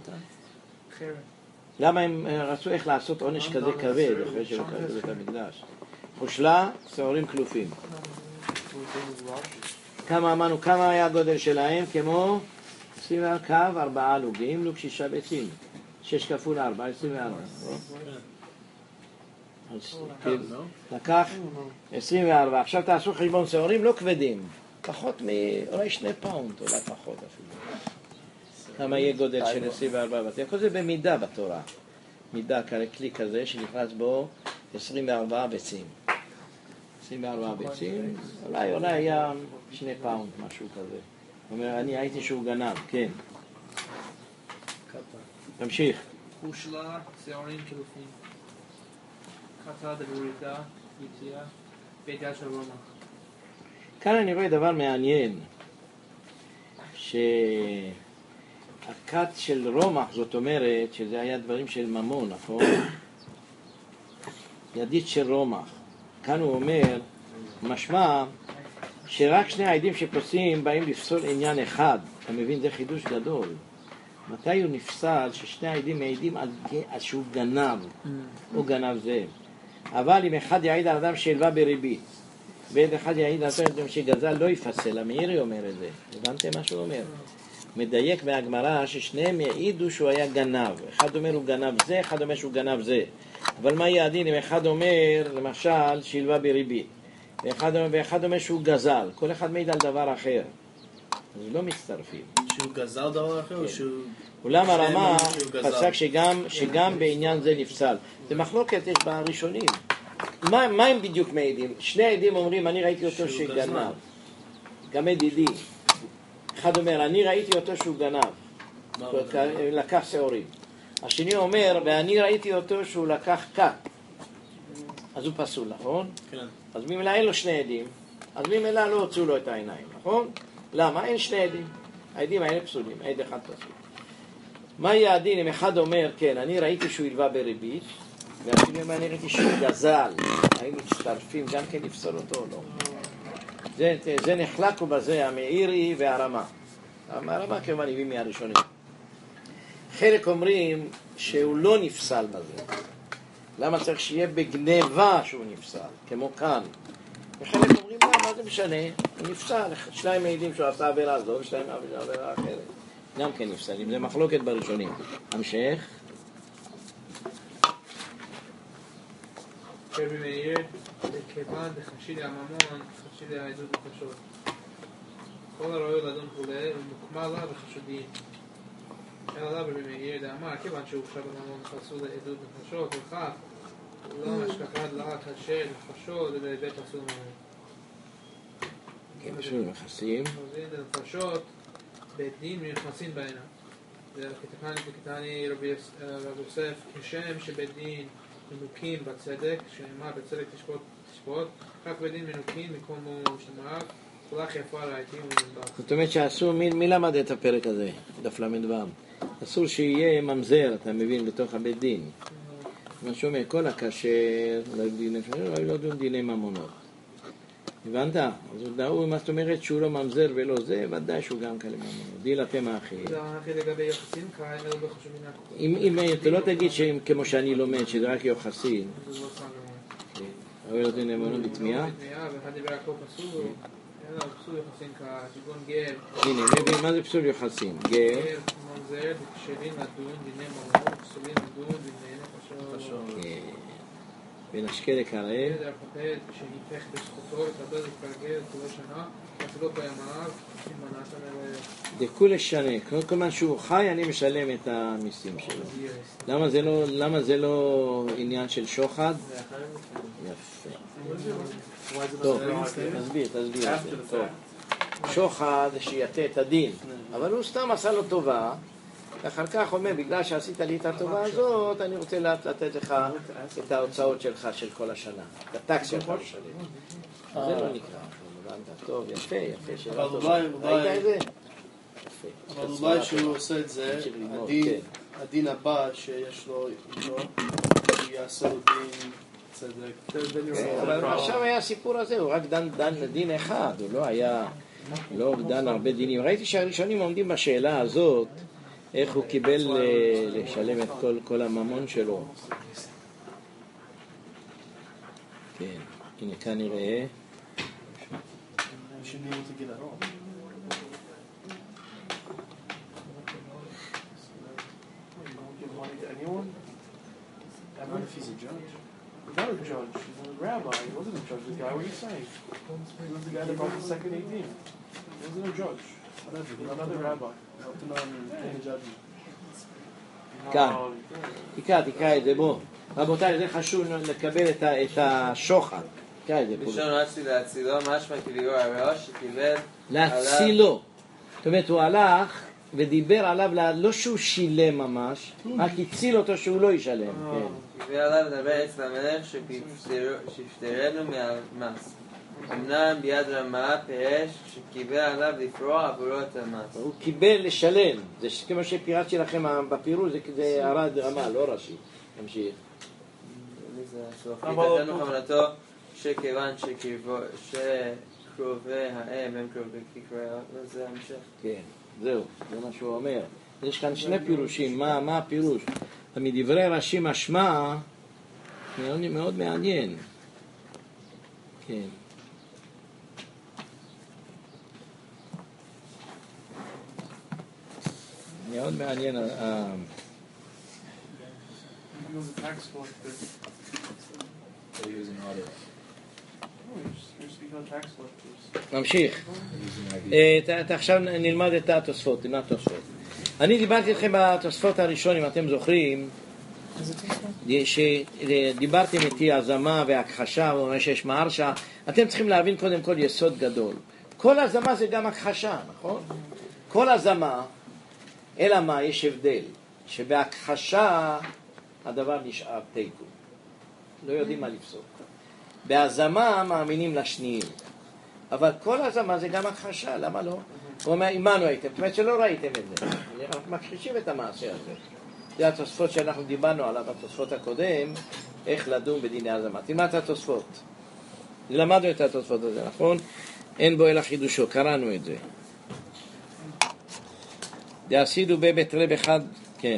למה הם רצו איך לעשות עונש כזה כבד, אחרי שלא קרדו את המקדש? חושלה, שעורים כלופים. כמה אמרנו, כמה היה הגודל שלהם? כמו עשרים וארבע קו, ארבעה לוגים, לוג שישה ביצים. שש כפול ארבע, עשרים וארבע. לקח עשרים וארבע. עכשיו תעשו חשבון שעורים לא כבדים. פחות מאולי שני פאונד, אולי פחות אפילו. כמה יהיה גודל של עשרים וארבע בתים. כל זה במידה בתורה. מידה, כלי כזה שנכנס בו עשרים וארבע ביצים. עשרים וארבע ביצים, אולי, אולי היה שני פאונד, משהו כזה. הוא אומר, אני הייתי שהוא גנב, כן. תמשיך. חושלה, שעורים כלופים. חטא דבוריתה, יציאה, בית יד של רומא. כאן אני רואה דבר מעניין, הכת של רומח, זאת אומרת שזה היה דברים של ממון, נכון? ידית של רומח. כאן הוא אומר, משמע שרק שני העדים שפוסים באים לפסול עניין אחד. אתה מבין, זה חידוש גדול. מתי הוא נפסל ששני העדים מעידים על, על שהוא גנב, או גנב זה. אבל אם אחד יעיד על אדם שהלווה בריבית, ועד אחד יעיד על אדם שגזל, לא יפסל. המאירי אומר את זה. הבנתם מה שהוא אומר? מדייק בהגמרא ששניהם יעידו שהוא היה גנב. אחד אומר הוא גנב זה, אחד אומר שהוא גנב זה. אבל מה יהיה הדין אם אחד אומר, למשל, שהלווה בריבית, ואחד, ואחד אומר שהוא גזל, כל אחד מעיד על דבר אחר. אז לא מצטרפים. שהוא גזל דבר אחר או שהוא... אולם הרמה פסק שגם, שגם בעניין זה נפסל. זה מחלוקת יש בראשונים. מה, מה הם בדיוק מעידים? שני עדים אומרים, אני ראיתי אותו שגנב. גם ידידי. אחד אומר, אני ראיתי אותו שהוא גנב. לקח שעורים. השני אומר, ואני ראיתי אותו שהוא לקח קק. אז הוא פסול, נכון? כן. אז ממילא אין לו שני עדים, אז ממילא לא הוצאו לו את העיניים, נכון? למה? אין שני עדים. העדים האלה פסולים, עד אחד פסול. מה יהיה הדין אם אחד אומר, כן, אני ראיתי שהוא הלווה בריבית, והשני אומר, אני ראיתי שהוא גזל. האם מצטרפים גם כן לפסול אותו או לא? זה, זה נחלק בזה המאירי והרמה. הרמה כמובן הביא מהראשונים. חלק אומרים שהוא לא נפסל בזה. למה צריך שיהיה בגניבה שהוא נפסל, כמו כאן? וחלק אומרים, מה, מה זה משנה? הוא נפסל, שניים מעידים שהוא עשה עבירה הזו, ושניים עבירה אחרת. גם כן נפסלים, זה מחלוקת בראשונים. המשך. רבי מאיר, כיוון דחשידי הממון, חשידי העדות נפשות. כל הראוי לדון כולי, ומוקמה לה וחשודים. אלא לה רבי מאיר דאמר, כיוון שהוגשה בממון חסו לעדות נפשות, וכך, לא משכחת לה כאשר נפשות ובית עשו ממון. כן, משהו נכנסים. נפשות, בית דין נכנסים בעינה. וכתני רבי יוסף, כשם שבית דין מנוקים בצדק, שנאמר בצדק תשפוט, תשפוט, רק בית דין מנוקים מכל מום שנאמר, כולך יפה ראיתי ומנבח. זאת אומרת שאסור, מי, מי למד את הפרק הזה, דף למד ו'? אסור שיהיה ממזר, אתה מבין, בתוך הבית דין. מה שאומר, כל הכשר, לא יודעים דיני ממונות. הבנת? אז הוא דאו, מה זאת אומרת שהוא לא ממזר ולא זה, ודאי שהוא גם כאלה ממונות. דיל אתם האחי. זה האחי לגבי יוחסין, כאלה לא בחשוב מן הכוח. אם אתה לא תגיד כמו שאני לומד, שזה רק יוחסין. אבל לא תהיה נאמנות בתמיעה? בתמיעה, ואחד דיבר הכל פסול, אין לו פסול יוחסין כגון גר. הנה, מבין, מה זה פסול יוחסין? גר? גר, ממזר, כשרים לדון, דיני ממונות, פסולים לדון, דיני נפשות. ונשקה לקרב. והפחד שהיפך בזכותו, לקבל להתפרגל כל השנה, ואפילו בימיו, אם מנעת מלא. דכולי שנה, כל מה שהוא חי אני משלם את המיסים שלו. למה זה לא, למה זה לא עניין של שוחד? יפה. טוב, תסביר, תסביר. שוחד שיתה את הדין, אבל הוא סתם עשה לו טובה, ואחר כך אומר, בגלל שעשית לי את הטובה הזאת, אני רוצה לתת לך את ההוצאות שלך של כל השנה, את הטקס שלך לשלם. זה לא נקרא. טוב, יפה, יפה, שאלה טובה. ראית את זה? אבל אולי שהוא עושה את זה, הדין הבא שיש לו איתו, יעשה לו דין צדק. אבל עכשיו היה הסיפור הזה, הוא רק דן דין אחד, הוא לא היה, לא דן הרבה דינים. ראיתי שהראשונים עומדים בשאלה הזאת, איך הוא קיבל לשלם את כל הממון שלו. כן, הנה כאן נראה. What if he's a judge? He's not a judge. He's a rabbi. He wasn't a judge. This guy, what are you saying? He was the guy that brought the second eighteen. He wasn't a judge. He's another rabbi. Helped him on in the judgment. כאן, תקרא, תקרא את זה, בוא. רבותיי, זה חשוב לקבל את השוחד. תקרא את זה פה. ראשון רצתי להצילו, משמע כאילו הראש שקיבל... להצילו. זאת אומרת, הוא הלך ודיבר עליו, לא שהוא שילם ממש, רק הציל אותו שהוא לא ישלם. דיבר עליו לדבר אצל המלך שפטרנו מהמס. אמנם ביד רמה פירש שקיבל עליו לפרוע עבורו את המס. הוא קיבל לשלם, זה כמו שפירטתי לכם בפירוש, זה ירד רמה, לא רש"י. תמשיך. נתנו כוונתו שכיוון שקרובי האם הם קרובי כקריאה, זה המשך. כן, זהו, זה מה שהוא אומר. יש כאן שני פירושים, מה, מה הפירוש? מדברי רש"י משמע, מאוד, מאוד מעניין. כן. מאוד מעניין. נמשיך. עכשיו נלמד את התוספות, נלמד תוספות. אני דיברתי לכם בתוספות הראשון, אם אתם זוכרים, שדיברתם איתי הזמה והכחשה, ואומר שיש מהרשה. אתם צריכים להבין קודם כל יסוד גדול. כל הזמה זה גם הכחשה, נכון? כל הזמה, אלא מה? יש הבדל. שבהכחשה הדבר נשאר תיקו. לא יודעים מה לפסוק. בהזמה מאמינים לשניים. אבל כל הזמה זה גם הכחשה, למה לא? הוא אומר, אימנו הייתם, זאת אומרת שלא ראיתם את זה. אנחנו מכחישים את המעשה הזה. זה התוספות שאנחנו דיברנו עליו, התוספות הקודם, איך לדון בדיני הזמה. תלמד את התוספות. למדנו את התוספות הזה, נכון? אין בו אלא חידושו, קראנו את זה. דעשידו בבית רב אחד, כן.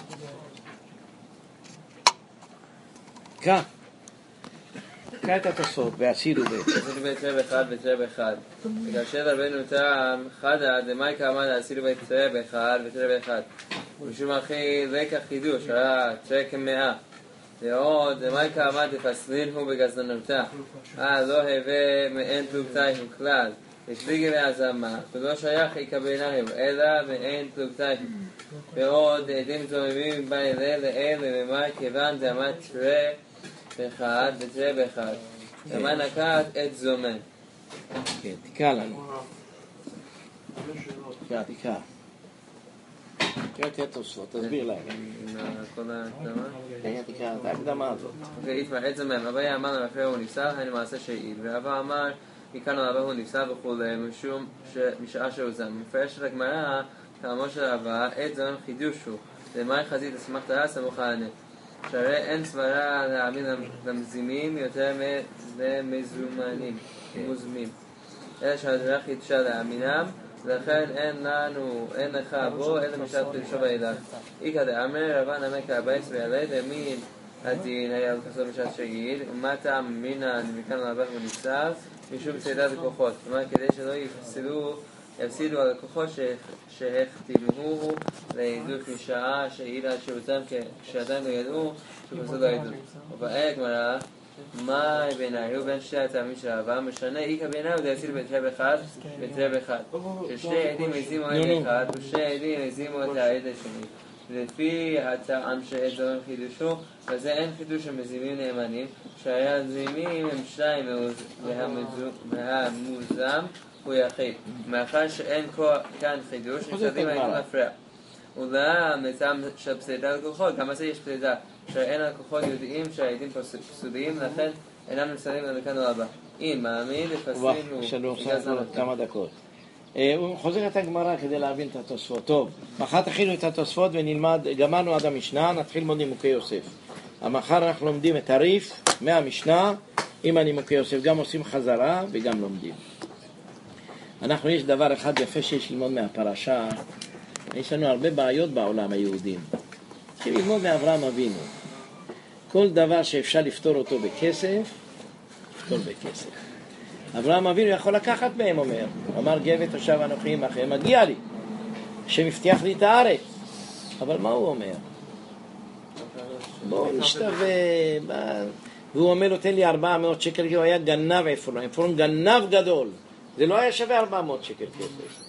קרא. קרא את התוספות, ועשידו בית. עשידו בית רב אחד, בית רב אחד. וכאשר רבנו טעם, חדה, דמאי כאמר עשידו בית רב אחד, בית רב אחד. משום אחי רקע חידוש, היה תראה כמאה. ועוד, דמאי כאמר דפסלין הוא בגזלנותה. אה, לא הווה מאין פלוגתיים כלל. השליגי להזמה, ולא שייך יקבלנהם, אלא מאין פלוגתיים. ועוד, עדים זוממים בין אלה לאלה, ומאי כיוון דאמר תראה באחד ותראה באחד. דאמר נקט את זומן. כן, תקרא לנו. תקרא, תקרא. תקרא את התוספות, תסביר להם. כל ההקדמה? כן, תקרא את ההקדמה הזאת. אוקיי, את זומן. אביה אמר למפרע הוא נפסל, היינו מעשה שעיל. ואבא אמר, מכאן על אבא הוא נפסל וכולי, משום משעה שהוא זם. מפרש של הגמרא, טעמו של אבא, את זומן חידוש הוא. למאי חזית אסמכת לה סמוך הענה. שהרי אין סברה להאמין למזימים יותר ממזומנים, מוזמים. אלא שהדברה חידשה להאמינם, ולכן אין לנו, אין לך בו, אלא משעת חידושו ואילך. איקא דאמר, רבן אמר כאבייס וילד, אמין הדין היה לכסות משעת שעיל, ומה טעם מינה מכאן על אבא הוא נפסל, משום ציידת לקוחות. כלומר, כדי שלא יפסלו, יפסידו על לקוחות שהחתימוהו לעדות משעה שהעילה על שירותם כשעדיין לא ידעו שפסלו לעדות. ובאה הגמרא, מה בעיניי הוא בין שתי הטעמים של אהבה? משנה איקא בעיניי הוא להציל בית רב אחד, בית רב אחד. ששני עדים הזימו עד אחד, ושני עדים הזימו את העד השני. לפי הטעם שעד זומן חידושו, וזה אין חידוש של מזימים נאמנים, שהיה זימים הם שניים והמוזם הוא יחיד. מאחר שאין כאן חידוש, הצדדים היינו להפריע. אולם לטעם של פסידה לקוחות, גם אז יש פסידה, שאין הלקוחות יודעים שהעדים פסולים, לכן אינם נפסלים על מכאן או הבא. אם מאמין, לפסלינו. יש לנו עכשיו כמה דקות. הוא חוזר את הגמרא כדי להבין את התוספות. טוב, מחר תכינו את התוספות ונלמד, גמרנו עד המשנה, נתחיל ללמוד נימוקי יוסף. מחר אנחנו לומדים את הריף מהמשנה עם הנימוקי יוסף, גם עושים חזרה וגם לומדים. אנחנו, יש דבר אחד יפה שיש ללמוד מהפרשה, יש לנו הרבה בעיות בעולם היהודים. צריכים ללמוד מאברהם אבינו. כל דבר שאפשר לפתור אותו בכסף, לפתור בכסף. אברהם אבינו יכול לקחת מהם, אומר. אמר גבר תושב אנוכי עמכם, מגיע לי. שמבטיח לי את הארץ. אבל מה הוא אומר? בואו נשתווה. והוא אומר לו, תן לי ארבע מאות שקל, כי הוא היה גנב עפרון. עפרון גנב גדול. זה לא היה שווה ארבע מאות שקל כסף.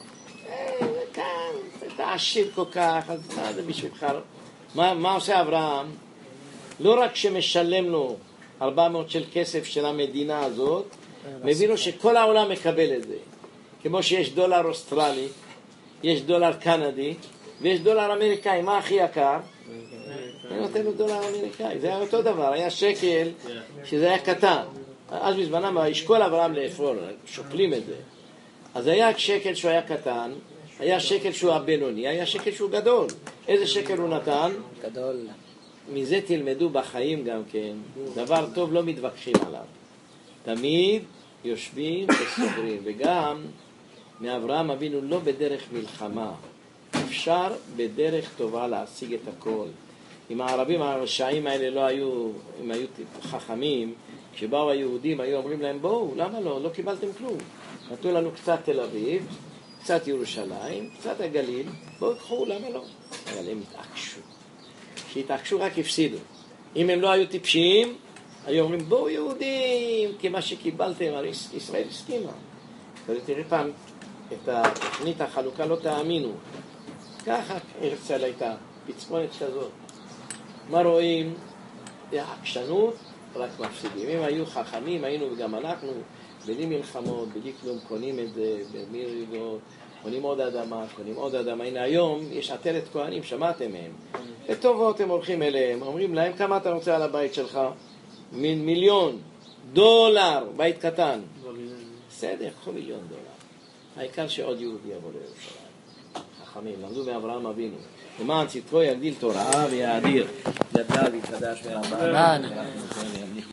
אתה עשיר כל כך, אז מה זה בשבילך? מה, מה עושה אברהם? לא רק שמשלם לו ארבע מאות של כסף של המדינה הזאת, מביא לו שכל העולם מקבל את זה. כמו שיש דולר אוסטרלי, יש דולר קנדי, ויש דולר אמריקאי. מה הכי יקר? אני נותן לו דולר אמריקאי. זה היה אותו דבר, היה שקל שזה היה קטן. אז בזמנם, ישקול אברהם לאפרון, שוקלים את זה. אז היה שקל שהוא היה קטן, היה שקל שהוא הבינוני, היה שקל שהוא גדול. איזה שקל הוא נתן? גדול. מזה תלמדו בחיים גם כן, דבר טוב לא מתווכחים עליו. תמיד יושבים וסוגרים, וגם מאברהם אבינו לא בדרך מלחמה. אפשר בדרך טובה להשיג את הכל. אם הערבים הרשעים האלה לא היו, אם היו חכמים, כשבאו היהודים היו אומרים להם בואו, למה לא? לא קיבלתם כלום. נתנו לנו קצת תל אביב, קצת ירושלים, קצת הגליל, בואו קחו, למה לא? אבל הם התעקשו. כשהתעקשו רק הפסידו. אם הם לא היו טיפשיים, היו אומרים בואו יהודים, כי מה שקיבלתם, ישראל הסכימה. תראי פעם את התוכנית החלוקה, לא תאמינו. ככה הרצל הייתה, פצפונת כזאת. מה רואים? העקשנות, רק מפסידים. אם היו חכמים, היינו וגם אנחנו, בלי מלחמות, בלי כלום, קונים את זה, במירגות, קונים עוד אדמה, קונים עוד אדמה. הנה היום יש עטרת כהנים, שמעתם מהם. וטובות הם הולכים אליהם, אומרים להם כמה אתה רוצה על הבית שלך? מ- מיליון דולר, בית קטן. בסדר, קחו מיליון דולר. העיקר שעוד יהודי יבוא לירושלים. חכמים, למדו מאברהם אבינו. למען צדקו יגדיל תורה ויאדיר. ידע ויתקדש מרבה.